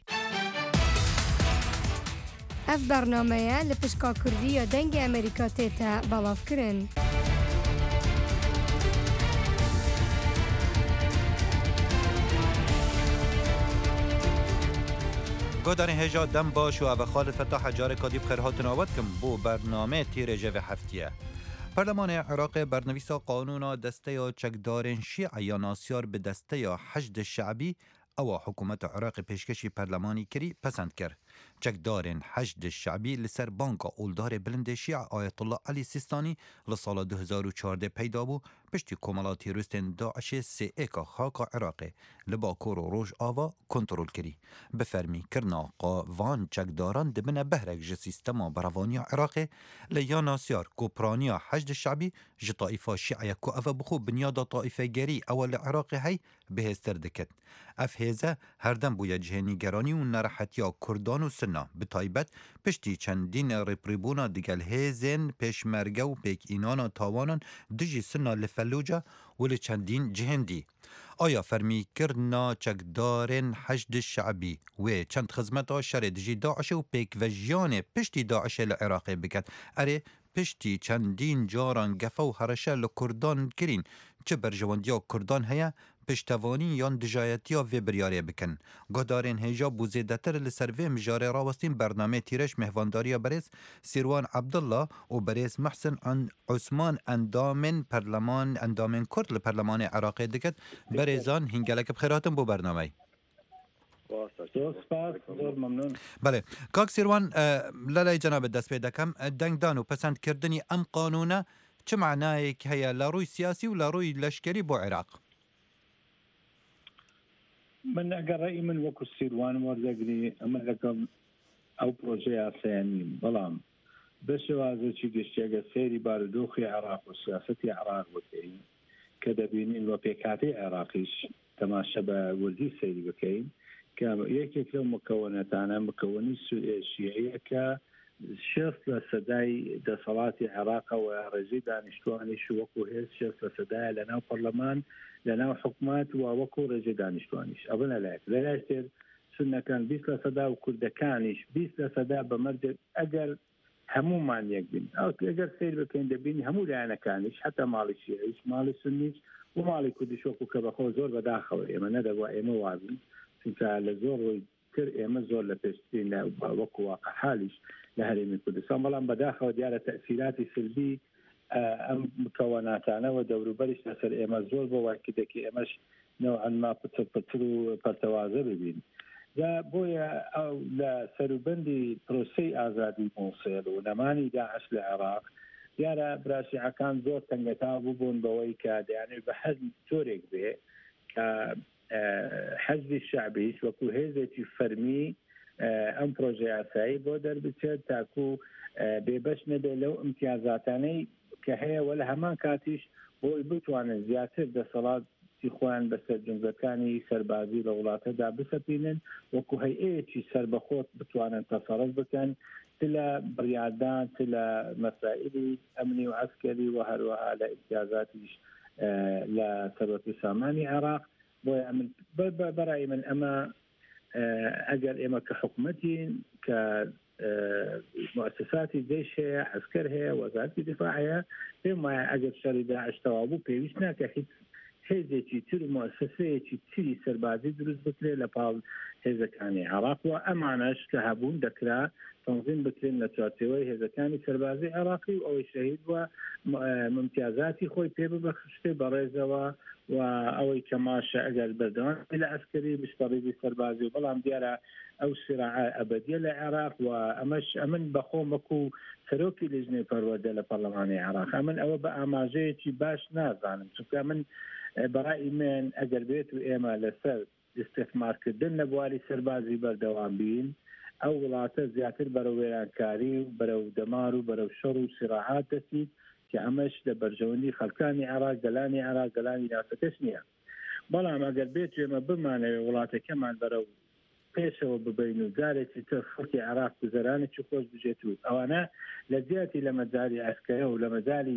ئەف بەرنامەیە لە پشکا کوردیە دەنگی ئەمریکا تێتە بەڵاوکردن. گۆدانی هێژا دەم باش و ئەڤە خالد فتاح جارێ کادی بخێر هاتن ئاوەت کەم بۆ بەرنامە تێرێژەڤە هەفتیە. پەرلەمانی عێراق بەرنەویسا قانونا دەستەیە چەکدارên شیعە ناسیار bi دەستەیە حەشد شەعبی ئەوە حکوومەتە عێراقی پێشکەشی پەرلەمانی کردی پەسەند کرد. چەکدارên حەشد شەعبی لەسەر بانکا ئولدارê bilindê شیعە ئایەتوڵا عەلی سیستانی لە ساڵا دو هەزار و چواردە پەیدا بوو پشتی کۆمەڵا تیرۆریستên داعشê سێئێکا خاکا عێراقê li Bakur û Rojava kontrol kirî. Bi fermîkirina van çekdaran dibine behrek ji sîstema beravaniya Iraqê li ya nasyar kopraniya heşd şeعبî ji taîfa şîعeya ku ev bixwe binyada taîfegerî ew li Iraqê hey bihêztir dikit. Ev hêze herdem bûye cihênîgeranî û nerehetiya Kurdan û Sinna bi taybet piştî çendîn rêprîbûna digel hêzên pêşmerge û pêkînana tawanan dijî Sinna li Felluce û li çendîn cihên dî. Aya fermîkirina çekdarên heşd şeعبî wê çend xizmeta şerê dijî Daişê û pêkvejiyanê piştî Daişê li Iraqê biket. Erê piştî çendîn caran gefe û hereşe li Kurdan kirîn. Çi berjewandiya Kurdan heye piştevanî yan dijayetiya vê biryarê bikin. Guhdarên hêja bû zêdetir li ser vê mijarê rawestîn bernamê tîreş mehvandariya berêz Sîrwan Ebdullah û berêz Mehsin Osman endamên perleman endamên Kurd li Perlemanê Iraqê dikit. Berêzan hîngelekî bixêr hatin bû bernameyê. Belê. Kak Sîrwan lelay cenabê dest pê dekem dengdan û pesendkirdinî em qanûne çi meعنayekî heye li rûy siyasî û li rûy leşkerî bo Iraq? من اگر رأی من وەکو سیروان وەردەگری ئەمە لەگەڵ ئەو پرۆژەیە سەیەنیم بەڵام بە شێوازێکی گشتیەگە سەیری بارودۆخی عێراق و سیاسەتی عێراق بکەین کە دەبینین وە پێکهاتەی عێراقیش تەماشە بە وردی سەیری بکەین کە یەکێک لەو مکەوەنەتانە مکەوەنی شیعەیە کە شێست لە سەدای دەسەڵاتی عێراقەوە ڕێژەی دانیشتوانیش وەکو هێز شێست لە سەدایە لەناو پەرلەمان لەناو حکومات و وەکو ڕێژەی دانیشتوانیش ئەوە لەلایەک لەلای تر سونەکان بیست لە سەدا و کوردەکانیش بیست لە سەدا بەمەرج ئەگەر هەمومان یەک بین ئەگەر سیر بکەین دەبینی هەموو لایەنەکانیش حتا ماڵی شیعەیش ماڵی سونیش و ماڵی کوردیش وەکو کە بەخۆ زۆر بەداخەوە ئێمە نەدەبووە ئێمە وابین چونکە لە زۆر ڕۆی تر ئێمە زۆر لە پێشترین وەکو واقع حالیش لە هەرێمی کوردستان بەڵام بەداخەوە دیارە تەئسیراتی سلبی ئەم مکەوەناتانەوە دەوروبەریش لەسەر ئێمە زۆر بۆ وایکردێکی ئێمەش نەوعاً ما پتر پتر و پەرتەوازە ببین دا بۆیە لە سەروبەندی پرۆسەی ئازادی مووسڵ و نەمانی داعش لە عێراق دیارە براشیعەکان زۆر تەنگەتا بووبوون بەوەی کە دەیانێ بە حەزم تۆرێک بێ کە حەزبی شعبیش وەکو هێزێکی فەرمی ئەم پرۆژه یاسایی بۆ دەربچێت تاکو بێبەش نەبێ لەو امتیازاتانەی کە هەیە وە لە هەمان کاتیش بۆی بتوانن زیاتر دەسەڵاتی خۆیان بەسەر جنگەکانی سەربازی لە وڵاتەدا بسەپینن وەکو هەیئەیەکی سەربەخۆت بتوانن تەسەڕف بکەن لە بڕیاردان لە مەسائلی ئەمنی و عسکەری و هەروەها لە امتیازاتیش لە سەرۆکی سامانی عێراق بۆیە من بەڕای من ئەمە ئەگەر ئێمە کە حکوومەتین کە مؤسساتی جێش هەیە عسکەر هەیە وەزارەتی دفاع هەیە پێم وایە ئەگەر شەڕی داعش تەواو بوو پێویست ناکە هیچ هێزێکی تر و مؤسسەیەکی تری سەربازی دروست بکرێت لە پاڵ هێزەکانی عێراق و ئەمانەش کە هەبوون دەکرا تەنظیم بکرێن لە چوارچێوەی هێزەکانی سەربازی عێراقی و ئەوەی شەهید وە ممتیازاتی خۆی پێ ببەخشتێ بەڕێزەوە و ئەوەی کەماشە ئەگەر بەردەوام لە ئەسکەری بشتەڕیبی سەربازی و بەڵام دیارە ئەو سراع ئەبەدیە لە عێراق و ئەمەش ئەمن بەخۆم وەکو سەرۆکی لیژنەی پەروەردە لە پەرلەمانی عێراق ئەمن ئەوە بە ئاماژەیەکی باش نازانم چونکە من بەڕای من ئەگەر بێت و ئێمە لەسەر استثمارکردن لە بواری سەربازی بەردەوام بین ئەو وڵاتە زیاتر بەرەو وێرانکاری و بەرەو دەمار و بەرەو شەڕ و سیراحات دەچیت کە ئەمەش لە بەرژەوەندی خەڵکانی عێراق گەلانی عێراق گەلانی ناوچەکەش نییە بەڵام ئەگەر بێت ئێمە بمانەوێ وڵاتەکەمان بەرەو پێشەوە ببین و جارێکی تر خەڵکی عێراق گوزەرانێکی خۆش بژێت و ئەوانە لە زیاتی لە مەجاری ئەسکەرە و لە مەجاری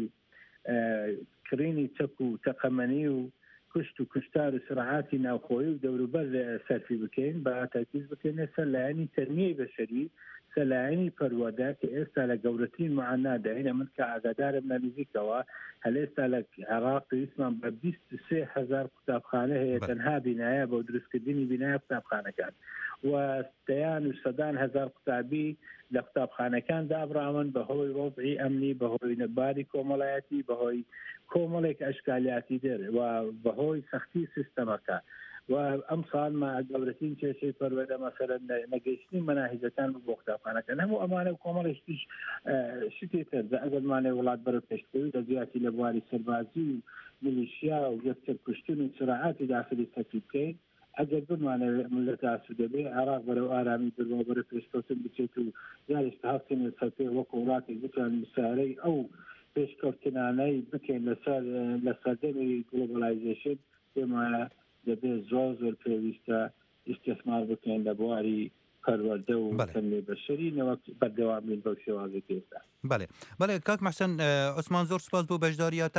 کرینی چەک و تەقەمەنی و کوشت و کوشتار و سرعاتی ناوخۆی و دەوروبەر سەرفی بکەین بە تاکیز بکەینە سەر لایەنی تەنمیەی بەشەری سەلایەنی پەروەردە کە ئێستا لە گەورەترین معاناداینە من کە ئاگادارم لە نزیکەوە هەل ئێستا لە عێراق پێویستمان بە بیست و سێ هەزار قوتابخانە هەیە تەنها بینایە بۆ دروستکردنی بینایە قوتابخانەکان و دەیان و سەدان هەزار قوتابی لە قوتابخانەکان دابراون بەهۆی وەضعی ئەمنی بەهۆی نەباری کۆمەڵایەتی بەهۆی کۆمەڵێک ئەشکالیاتی دێر و بەهۆی سەختی سیستەمەکە و ئەم ساڵمە گەورەترین کێشەی پەروەردە مەسەلەن نەگەیشتنی مەناهیجەکان بۆ قوتابخانەکان هەموو ئەمانە و کۆمەڵێکیش شتێ تر ئەگەرمانێ وڵات بەرەو پێشکەوی لە زیاتی لە بواری سەربازی و میلیشیا و یەکتر کوشتن و سراعاتی داخلی سەرفی بکەین ئەگەر بمانەوێت ملت ئاسوودەبێ عێراق بەرەو ئارامی بڕوا بەرەو پێشکەوتن بچێت و جارێک هەڵکەنێت سەرپێ وەکو وڵاتێک بتوانن بسارەی ئەو پێشکەوتنانەی بکەین لەسەر لە سەردەمی گلۆبەلایزیشن پێم وایە دەبێت زۆر زۆر پێویستە ئیستثمار بکەین لە بواری پەروەردە و تەنمێ بەشەری نەوەک بەردەوامین بەو شێوازێک ئێستا. بەڵێ بەڵێ کاک مەحسەن عوسمان زۆر سپاس بۆ بەشداریاتە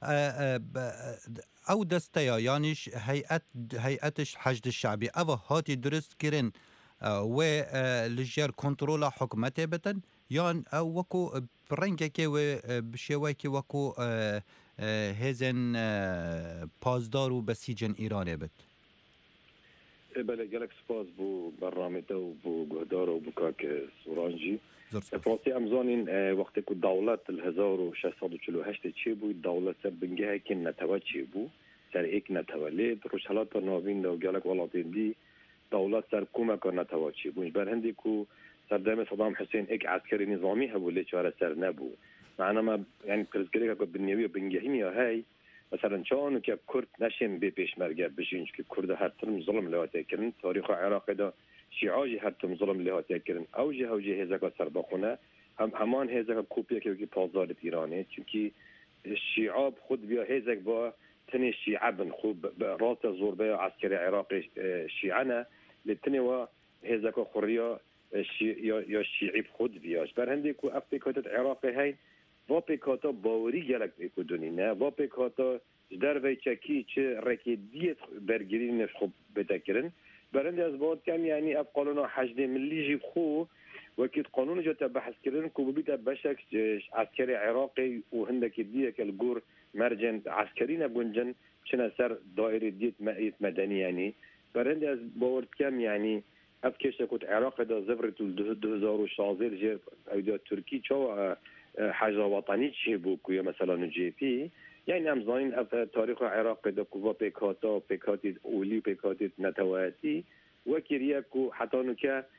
ئەو دەستەیە یانیش هەیئەتش حەشد شعبی ئەوە هاتی دروستکردن وێ لەژێر کۆنتڕۆلا حکوومەتێ بتن یان ئەو وەکو ڕەنگێکی وێ بشێوەیەکی وەکو هێزن پازدار و بەسیجن ئیرانێ بێت. بله گلک سپاس بو برنامه و بو گهدار و بو کاک سورانجی فرانسی امزانین وقتی که دولت هزار و ششصد و چهل و هشت چی بود دولت سر بنگه که نتوه چی بود سر ایک نتوه لید روشحالات نوین و گلک ولاتین دی دولت سر کمک نتوه چی بود برهندی که سر دم صدام حسین ایک عسکری نظامی هبو لی چاره سر نبو معنا ما یعنی پرزگری که بنیوی بنگهیم یا هی مثلا چون که کرد نشیم به پیشمرگه بشین که کرد هر ترم ظلم لهاته کردن تاریخ عراق دا شیعاجی هر ترم ظلم لهاته کردن اوجه اوجه هزکا سرباخونه هم همان هزکا کوپیه که که پازدارت ایرانه چونکی شیعاب خود بیا هزک با تنی شیعه بن خوب رات زوربه عسکری عراق شیعه لتنی و هزکا خوریا یا شیعی خود بیاش بر هندی کو افریقات عراق هی و پیکاتا باوری گلک اکودونی نه و پیکاتا در وی چکی چه رکیدیت برگیری نفس خوب بتکرن برنده از بعد کم یعنی اف قانون حشد ملی جیب خو وکید قانون جا تبحث کردن که ببیت بشک عسکری عراقی و هندک دیه که الگور مرجن عسکری نبونجن چنه سر دائره دیت مدنی یعنی برنده از باورد کم یعنی اف کشت کت عراق دا زفرت دو هزار و شانزده جه ایدا ترکی چاو حاجة وطنية شيء بوكو مثلا جي بي يعني أم زين تاريخ العراق ده كوفا بيكاتا بيكاتي أولي بيكاتي نتواتي وكرياكو حتى نكا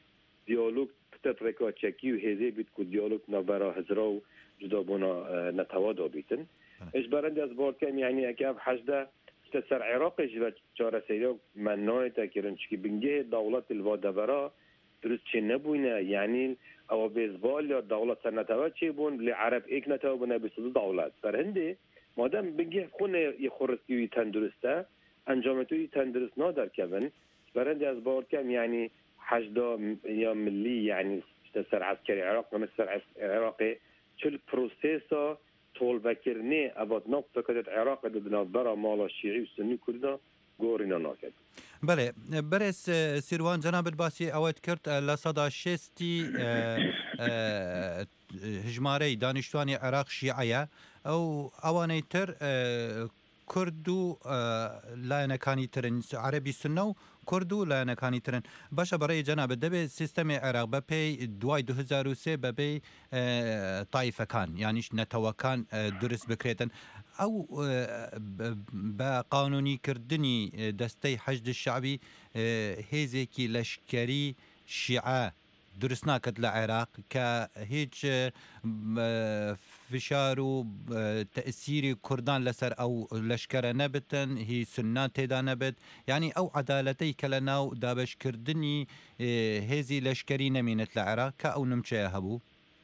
دیالوگ تترکا چکی و هزی بیت که دیالوگ نبرا هزرا و جدا بونا نتوادا بیتن اش برند از بار کم یعنی اکیاب حجده سر عراق جوا چاره سیرا منای تکرن چکی بنگه دولت الواده برا درست چه نبوینه یعنی او بیزبال یا دولت سر نتوا چه بون لعرب ایک نتوا بونه بسید دولت سر هنده مادم بنگه خونه یه خورسکیوی تندرسته انجامتوی تندرست نادر کبن برند از بار کم یعنی حجده یا ملی یعنی سر عسکری عراق و سر عراقی چل پروسیسا طول بکرنی ابد نقطه کدت عراق دادنا برا مالا شیعی و سنی کردنا گورینا ناکد. بله برس سیروان جناب الباسی اوید کرد لصدا شستی هجماره دانشتوانی عراق شیعیه او اوانی تر کردو لایەنەکانی ترن عربی سنە و کورد و لایەنەکانی ترن باشە بەڕێی جەنابەت دەبێت سیستەمی عێراق بە پێی دوای دو هزار و سێ بەبێ تایفەکان یانیش نەتەوەکان دروست بکرێتن ئەو بە قانونیکردنی دەستەی حەشد شعبی هێزێکی لەشکەری شیعە دروست ناکرد لە عێراق کە هیچ فشار و تەئسیری کوردان لەسەر ئەو لەشکەرە نەبتن هی سنان تێدا نەبێت یعنی ئەو عەدالەتەی کە لە ناو دابەشکردنی هێزی لەشکەری نەمێنێت لە عێراق کە ئەو نمچەیە هەبوو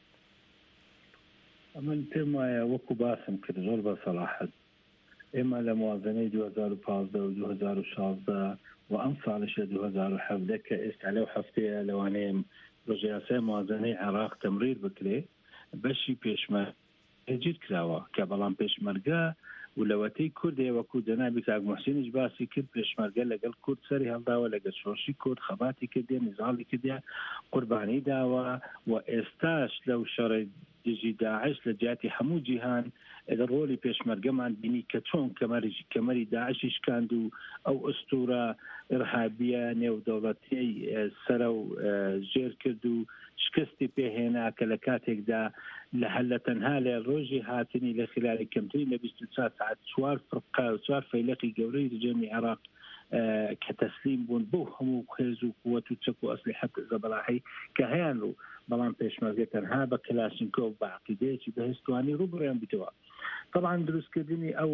ئەمن پێم وایە وەکو باسم کرد زۆر بە سەلاحەت ئێمە لە موازنەی دو هزار و پانزدە و دو هزار و شازدە و ئەم ساڵشە دو هزار و حەڤدە کە ئێستا لەو هەفتەیە لەوانەیە ڕۆژیاسای موازنەی عێراق تەمریر بکرێ بەشی پێشمە هێجیر کراوە کە بەڵام پێشمەرگە و لەوەتەی کوردێ وەکو جەنابی کاک موحسینیش باسی کرد پێشمەرگە لەگەڵ کورد سەری هەڵداوە لەگەڵ شۆشی کورد خەباتی کردێ نزاڵی کردێ قوربانی داوە و ئێستاش لەو شەڕی دژی داعش لە جیاتی هەموو جیهان ڕۆلی پێشمەرگەمان بینی کە چۆن کەمەری داعشی شکاند و ئەو ئەستورە ئێرهابیە نێودەوڵەتیەی سەرە و ژێر کرد و شکستی پێهێنا کە لە کاتێکدا لە هەر لە تەنها لە ڕۆژی هاتنی لە خلالی کەمترین لە بیست و چوار ساعت چوار فرقە و چوار فەیلقی گەورەی رژێمی عێراق کە تەسلیم بوون بۆ هەموو خێز و قووەت و چەک و ئەسلحەت زەبەلاحی کە هەیان و بەڵام پێشمەرگە تەنها بە کلاشینکۆڤ بە عەقیدەیەکی بەهێزتوانی ڕووبڕیان بیتەوە طبعا دروستکردنی ئەو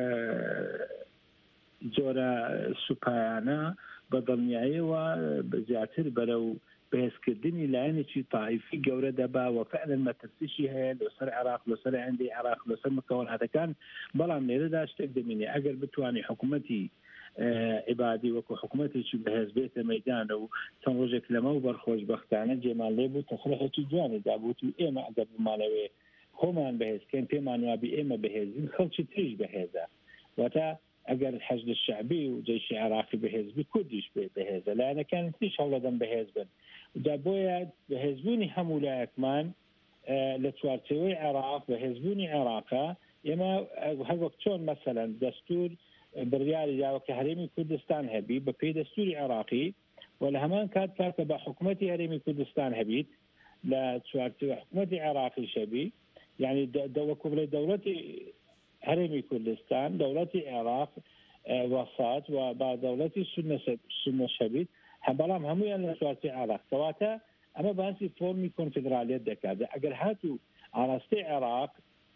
جۆرە سوپایانە بە دڵنیاییەوە زیاتر بەرەو بەهێزکردنی لایەنێکی تایفی گەورە دەبا و فعلا مەترسیشی هەیە لەسەر عێراق لەسەر هەندێک عێراق لەسەر مکەوەناتەکان بەڵام لێرەدا شتێک دەمێنێ ئەگەر بتوانێ حکوومەتی عیبادی وەکو حکوومەتێکی بەهێز بێتە مەیدانە و چەند ڕۆژێک لەمە و بەرخۆشبەختانە جێمان لێ بوو تەخرەحێکی جوانی دابوت و ئێمە ئەگەر بمانەوێ خۆمان بەهێزکەین پێمان وابی ئێمە بەهێزین خەڵکی تریش بەهێزە واتە ئەگەر حەشد شەعبی و جەیشی عێراقی بەهێزبی کوردیش بێ بەهێزە لایەنەکان تریش هەوڵەدەن بەهێز بن دا بۆیە بەهێزبوونی هەموو لایەکمان لە چوارچێوەی عێراق بەهێزبوونی عێراقا ئێمە هەر وەک چۆن مەسەلەن دەستور بڕیاری داوە کە هەرێمی کوردستان هەبی بە پێی دەستوری عێراقی و لە هەمان کات کاتکە بە حکوومەتی هەرێمی کوردستان هەبیت لە چوارچێوە حکوومەتی عێراقی شەبی يعني وەکو بڵێ دەوڵەتی هەرێمی کوردستان دەوڵەتی عێراق وەسات و با دەوڵەتی سونە شەبیت بەڵام هەمویان لە چوارچێ عێراق کەواتە ئەمە باسی فۆرمی کۆنفدرالیەت دەکات ئەگەر هاتوو ئاراستەی عێراق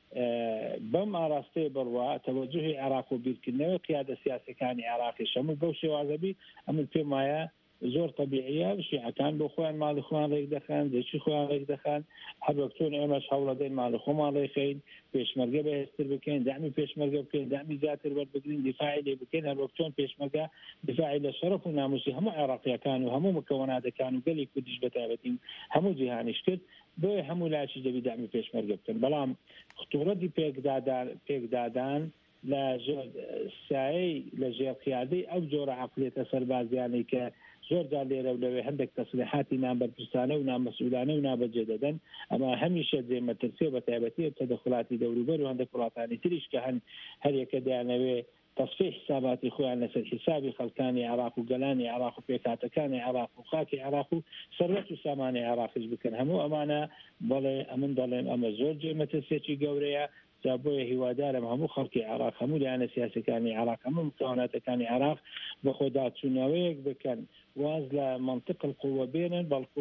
بەم ئاراستەی بڕوا تەوەجوهی عێراق و بیرکردنەوەی قیادە سیاسەکانی عێراقی شەمول بەو شێوازەبی ئەمن پێم وایە زۆر طبیعیە شیعەکان بۆ خۆیان ماڵی خۆیان ڕێک دەخەن دەچی خۆیان ڕێک دەخەن هەر وەک چۆن ئێمەش هەوڵەدەین ماڵی خۆمان ڕێکخەین پێشمەرگە بەهێزتر بکەین دامی پێشمەرگە بکەین دامی زیاتر وەربگرین دیفاعی لێ بکەین هەر وەک چۆن پێشمەرگە دیفاعی لە شەرەف و ناموسی هەموو عێراقیەکان و هەموو مکەوەناتەکان و گەلی کوردیش بەتایبەتی هەموو جیهانیش کرد بۆیە هەموو لاشی دەبی دامی پێشمەرگە بکەن بەڵام خطوڕەتی پێکدادان لە سایەی لە ژێرقیادەی ئەو جۆرە عەقڵیەتە سەربازیانەی کە زۆر جار لێرە و لەوێ هەندێک تەسلیحاتی نامبەرپرسانە و نامەسئولانە و نابەجێ دەدەن ئەمە هەمیشە جێمەترسێ و بەتایبەتی تەدەخڵاتی دەوروبەر و هەندێک وڵاتانی تریش کە هەن هەر یەکە دەیانەوێ تەصفیح حساباتی خۆیان لەسەر حسابی خەڵکانی عێراق و گەلانی عێراق و پێکهاتەکانی عێراق و خاکی عێراق و سەرەت و سامانی عێراقیش بکەن هەموو ئەمانە بەڵێ ئەمن دەڵێن ئەمە زۆر جێمەترسێکی گەورەیە جا بۆیە هیوادارم هەموو خەڵکی عێراق هەموو لایەنە سیاسەکانی عێراق هەموو مکەوەناتەکانی عێراق بە خۆداچوونەوەیەک بکەن واز لە منطق القووە بێنن بەڵکو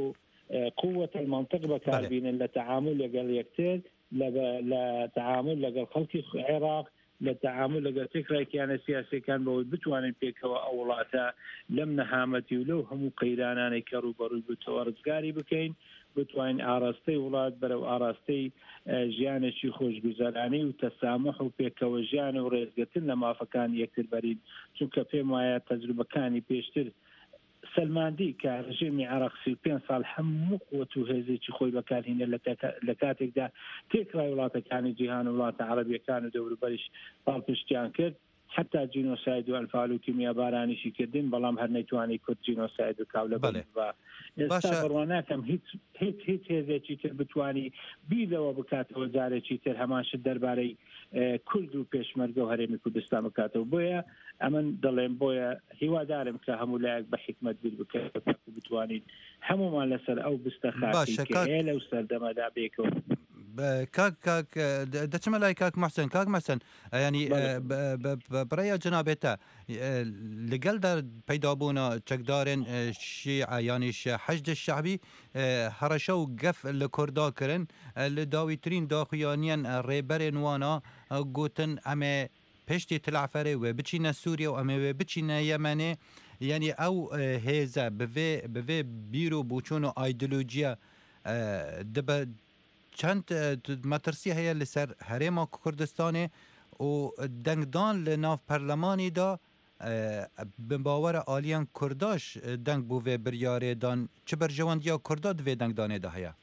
قوة المنطق بكاربين لتعامل لقل يكتير لتعامل لقل خلقي عراق للتعامل لقل فكرة كان سياسي كان بود بتوانين بيكوا أولاتا لم نهامتي ولو هم قيلاناني كرو برو بتوارزقاري بكين بتوانين آراستي ولاد برو آراستي جيانشي خوش گزارانی و تسامح و پێکەوەژیان و ڕێزگرتن لە مافەکان یەکتر بەرین چونکە پێم وایە تەجروبەکانی پێشتر سلماندی کە ڕژێمی عێراق سی و پێنج ساڵ هەموو قووەت و هێزێکی خۆی بەکارهێنا لە کاتێکدا تێکڕای وڵاتەکانی جیهان و وڵاتە عەرەبیەکان و دەوروبەریش پاڵپشتیان کرد حتى جینۆساید و ئەلفال و کیمیا بارانیشی کردن بەڵام هەر نەیتوانی کورد جینۆساید بکاو لە بە ئێستا بڕواناکەم هیچ هیچ هیچ هێزێکی تر بتوانی بیرەوە بکاتەوە جارێکی تر هەماشت دەربارەی کورد و پێشمەرگە و هەرێمی کوردستان بکاتەوە بۆیە ئەمن دەڵێم بۆیە هیوادارم کە هەموو لایەک بە حکمت بیر بکات بتوانین هەمومان لەسەر ئەو بستە خاکی کە هەیە لەو سەردەمەدا بێکەوە كاك كاك دتشم لاي كاك محسن كاك محسن يعني بريا جنابته لقل در پیدا بونا چکدارن شیعه یعنی حشد الشعبی هرشو قف لکردا کرن لداویترین داخیانیان ریبرن وانا گوتن اما پشتی تلعفره و بچینه سوریه و اما بچینه یمنه يعني او هيزا بفي بفي بيرو بوچونو ايديولوجيا دب چند مترسی هەیە لەسەر هەرێما کوردستانê û dengdan li nav perlemanî da bi bawera aliyan Kurdaş deng bû vê biryarê dan çi berjewandiya Kurda di vê dengdanê de heye?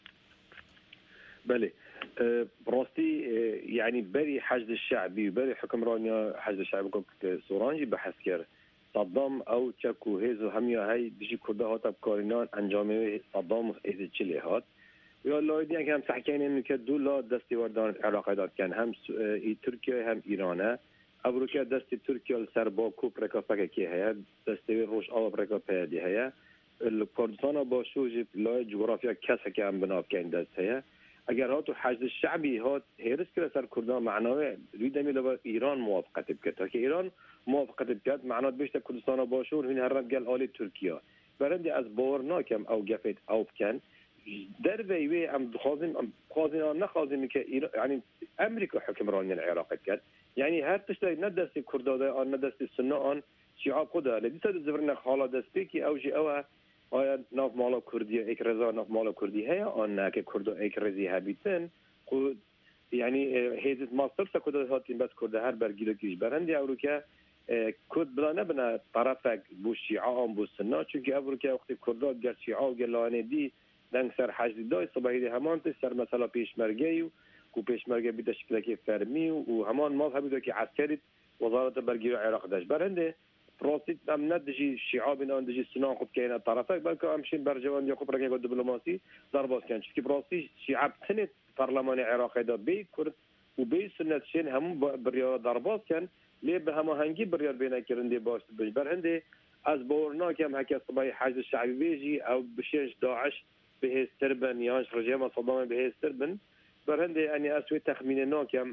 بله براستي يعني بري حشد الشعبي وبري حكمرانيا حشد الشعبي سورانجي بحث كر صدام او تشكو هيزو هميا هاي بيجي كردا هاتا بكارينان انجامي صدام اذا تشيلي هات یا لایدی که هم تحکیم اینه که دو لا دستی وردان علاقه داد کن هم ترکیه هم ایرانه ابروکه دستی ترکیه سر باکو پرکاپک کی هست دستی روش آب پرکاپ دی هست کردستان با شوج لای جغرافیا کس که هم بناب کن دست هست اگر ها تو حشد شعبی ها هرس که سر کردان معناه ریدمی لبا ایران موافقت بکرد تا که ایران موافقت بکرد معناه بیشتر کردستان با شور این هر رد گل آلی ترکیه برندی از باور ناکم او گفت او کن در وی ام خازم ام خازن نخازم که يعني امریکا حکمرانی العراق کرد یعنی هر تشتای ندستی کرداده آن ندستی سنه آن شیعه قدا لدی صد زبرنا حالا دستی که اوجی اوه آیا ناف مالا کردی ایک رضا ناف مالا کردی هیا آن نه که کردا ایک رضی هبیتن خود یعنی هیزت ماستر سکودا هاتین بس کرده هر برگیرو کیش برندی اروکا کرد بلا نبنا طرفک بو شیعه آن بو سنه چونکه اروکا وقتی کردا گر شیعه و گلانه دی دنگ سر حشد دای صباحی همان سر مثلا پیشمرگی و کو پیشمرگی بیت شکل که فرمی و همان ما هم که عسکری وزارت برگیری عراق داشت برنده پروسید ام ندجی شیعه بنا ندجی سنان خود که این طرفک بلکه همشین برجوان یا خود رنگ دیپلماسی ضربات کن چون که پروسی شیعه تنت پارلمان عراق دا بی کرد و بی سنت شین هم بریار ضربات کن لی به همه هنگی بریار بین کرنده باش برنده از باورنا که هم هک صباحی حشد شعبی بیجی او بشینش داعش به استربن یا رژیم صدام به استربن برهنده يعني اسوي تخمين ناكم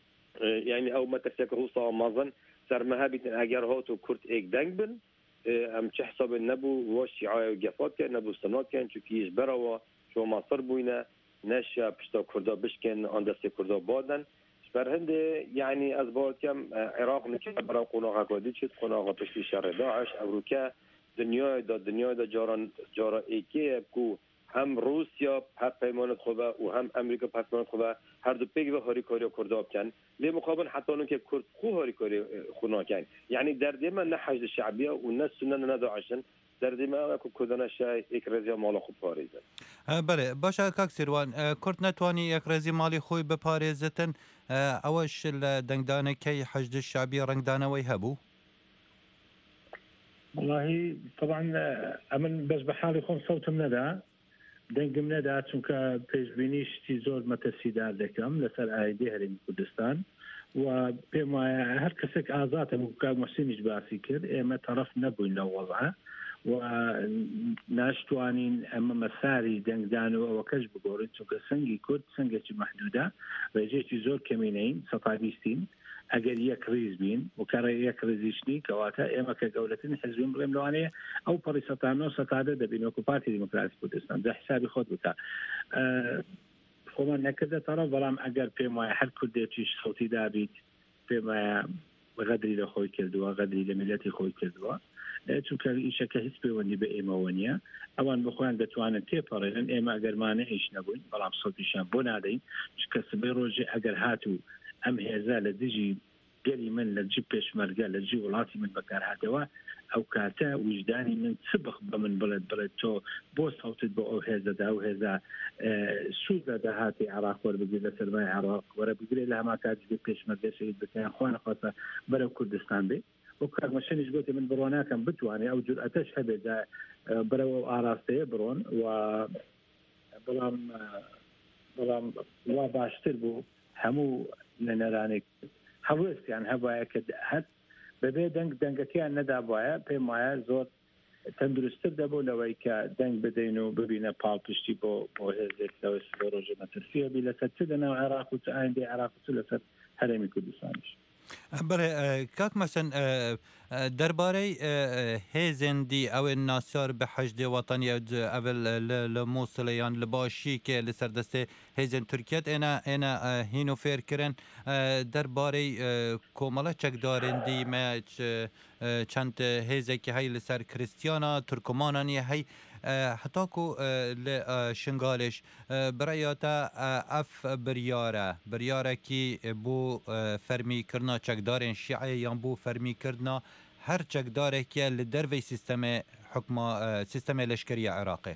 يعني او ما تسيك روسا مازن سر مهابت اگر هاتو كرت ايك دنگ بن ام چه حساب نبو و شیعه گفات کن نبو سنات کن چو کیش برا شو مصر بوینه نشا پشتا کردا بشکن آن دست کردا بادن برهنده يعني از باد کم عراق نکه برا قناغه کادی چید قناغه پشتی شر داعش امروکه دنیای دا دنیای دا جاران جارا ایکه کو هم روسیا هر پیمانت خوبه و هم امریکا پیمانت خوبه هر دو پیگ و هاری کاری کرده کن لی مقابل حتی اون که کرد خو هاری کاری خونا کن یعنی در دیمه نه حشد شعبیه و نه سنن نه داعشن در دیمه اکو کدن شای یک رزی مال خوب پاریزن بله باشه کاک سیروان کرد نتوانی یک رزی مالی خوی بپاریزتن اوش دنگدانه کی حشد شعبیه رنگدانه وی هبو والله طبعا امن بس بحالي خون صوتم ندا دەنگم نەدا چونکە پێشبینیشتی زۆر مەتەسیدار دەکەم لەسەر ئایدی هەرێمی کوردستان و پێم وایە هەر کەسێک ئازاتە کاک مەحسینیش باسی کرد ئێمە تەرەف نەبووین لەو وەڵعە و ناشتوانین ئەمە مەساری دەنگدانەوە ئەوەکەش بگۆڕین چونکە سەنگی کورد سەنگێکی مەحدودە ڕێژێکی زۆر کەمینەین سەفاویستین ئەگەر یەک ڕیز بین و کارە یەک ڕێزیشتنی کەواتە ئێمە کە گەورەترین حزبین بڵێم لەوانەیە ئەو پەڕی سەتانۆ سەتادە دەبین وەکو پارتی دیموکراسی کوردستان جا حسابی خۆت بکە خۆمان نەکردە تەڕە بەڵام ئەگەر پێم وایە هەر کوردێکیش سەوتی دابیت پێم وایە غەدری لە خۆی کردووە غەدری لە میلەتی خۆی کردووە چونکە ئیشەکە هیچ پەیوەندی بە ئێمەوە نییە ئەوان بخۆیان دەتوانن تێپەڕێنن ئێمە ئەگەرمانە هیچ نەبووین بەڵام سەوتیشان بۆ نادەین چکە سبەی ڕۆژێ ئەگەر هاتوو ئەم هێزا لە دژی گەلی من لە جی پێشمەرگە لە جی وڵاتی من بەکار هاتەوە ئەو کاتە وجدانی من چ بخ بە من بڵێت بڵێت تۆ بۆ سەوتت بۆ ئەو هێزەدا و هێزا سوودە داهاتی عراق وەربگرێت لە سەرمای عراق وەرە بگرێت لە هەما کات پێشمەرگە شەید بکەیان خۆ نەخواتە بەرەو کوردستان بێ و کارمەشەنیش گوتی من بڕۆ ناکەم بتوانێ ئەو جورئەتەش هەبێت بەرەوە ئاراستەیە بڕۆن و بەڵام بەڵام وا باشتر بوو هەموو لە نەرانێک هەڵوێستیان هەبایە کە هەر بەبێ دەنگ دەنگەکەیان نەدا بواە پێم وایە زۆر تەندروستتر دەبوو لەوەی کە دەنگ بدەین و ببینە پاڵپشتی بۆ بۆ هێزێک لەوەی بۆ ڕۆژە مەترسیە بی لەسەر چ لەناو عێراق و چ ئایندەی عێراق و چ لەسەر هەرێمی کوردستانیش بەێ کاک مەسن دەربارەی هێزێندی ئەوێ ناسیار بە حەجدێ وەتانی ئەول لە مووسڵەیان لە باشیکێ لە سەردەستێ هێزن تورکێت ئێنە ئێنە هین و فێرکردن دەربارەی کۆمەڵە چەکدارێندی مە چەند هێزێکی هەی لەسەر کریسیانە تورکمانانی هەی حتاکو لە شنگالش برایاتە ئەف بریارە بریارێکی بۆ فەرمیکردنا چەکدارên شیعە یان بۆ فەرمیکردنا هەر چەکدارێکە لە دەروی سیستەمێ حکومە سیستەمێ لەشکریە عێراقی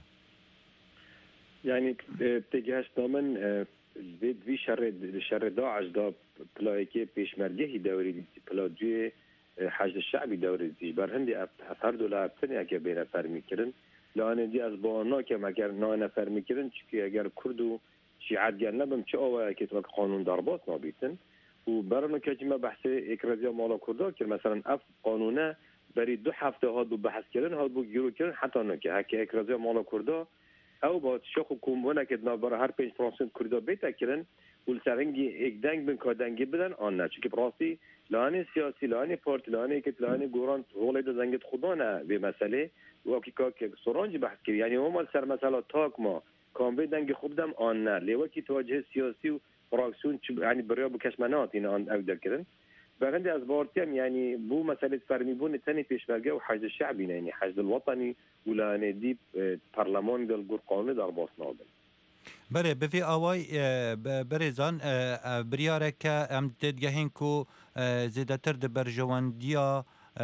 یعنی تێگەهشتا من وی شەڕ داعش دا پلایەکێ پێشمەرگەهی دەوری پلادوێ حەجد الشعبی دەوری بەر هەندی هەر دۆلار تنیاکە بێنە فەرمیکردن لانه دی از با ناکم اگر نه نفر میکردن چی اگر کرد و شیعت گن نبم چه آوه که تو قانون درباط نابیتن و برام که ما بحث اکرازیا مالا کرده که مثلا اف قانونه بری دو هفته ها دو بحث کردن ها دو گیرو کردن حتی نه که هک اکرازیا مالا کرده او با شخ کومونه که برای هر پنج پرسنت کرده بیت کردن و سرنگی یک دنگ بن کادنگی بدن آن نه چون که براستی لانه سیاسی لانه پارتی لانه که لانه گوران رول دو زنگت خدا نه به مسئله وقتی که سرانجی بحث کرد یعنی هم سر مسئله تاک ما کامبی دنگ خوب دم آن نه لیوکی توجه سیاسی و فراکسیون یعنی برای بکشمنات این آن اقدر کردن بعد از بارتیم یعنی بو مسئله فرمی بون تنی پیشبرگه و حشد الشعبی یعنی حشد الوطنی ولانه دی پارلمان دل گر قانون در باس نابن بله بفی آوای برزان بریاره که ام دیدگهین کو زیادتر د برجواندیا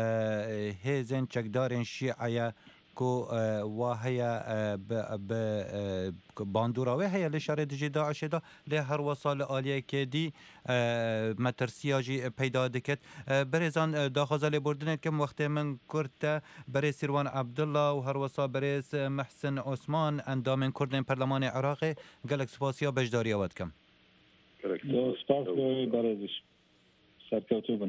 هیزن چکدارن شیعه کو واهیا ب باندوراوی هیا لشاره دجی داعش دا له هر وصال عالیه که دی مترسیاجی پیدا دکت برزان داخل بردن کم وقت من کرد برای سیروان عبدالله و هر وصال برای محسن عثمان اندام کردن پارلمان عراق گلک سپاسیا بجداری آورد کم سپاس برایش سرکوتوبن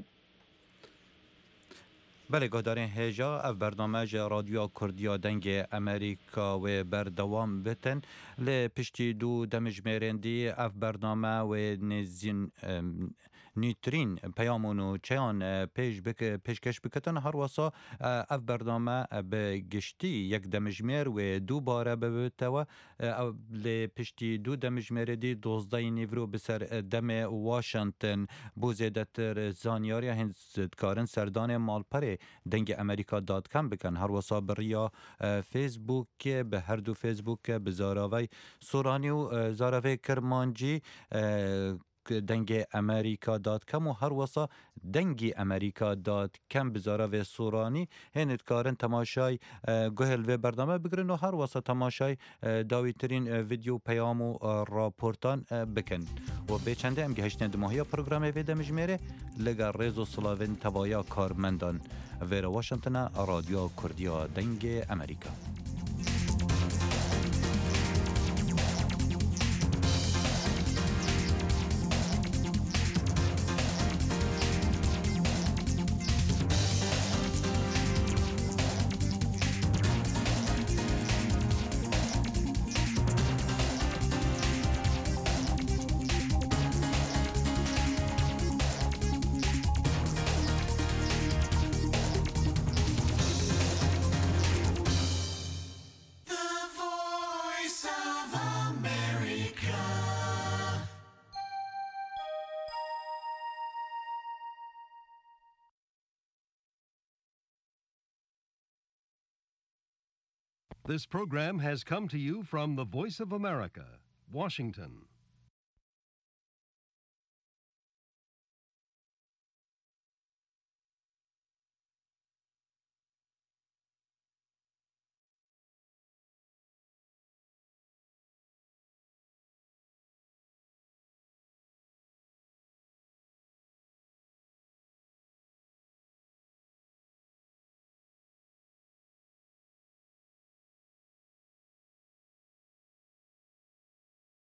بله گهدارین هجا اف برنامه رادیو کردیا دنگ امریکا و بردوام بتن ل پشتی دو دمجمرندی اف برنامه و نزین نیترین پیامونو چیان پیش بک پیشکش بکتن هر واسا اف برنامه به گشتی یک دمجمر و دو باره ببتوا ل پشتی دو دمجمردی دوزده نیورو بسر دم واشنگتن بوزیدتر زانیاری هند کارن سردان مالپره دنگ امریکا دات کم بکن هر واسا بریا فیسبوک به هر دو فیسبوک به زاراوی سورانی و زاراوی کرمانجی دنگ امریکا دات کم و هر واسا دنگی امریکا دات کم بزاره و سورانی هنت کارن تماشای گوهل و برنامه بگرن و هر واسا تماشای داویترین ویدیو پیام و راپورتان بکن و به چنده ام گهشتند ماهی پروگرام ویده مجمره لگر ریز و سلاوین توایا کارمندان ویر واشنطن رادیو کردیا دنگ امریکا This program has come to you from the Voice of America, Washington.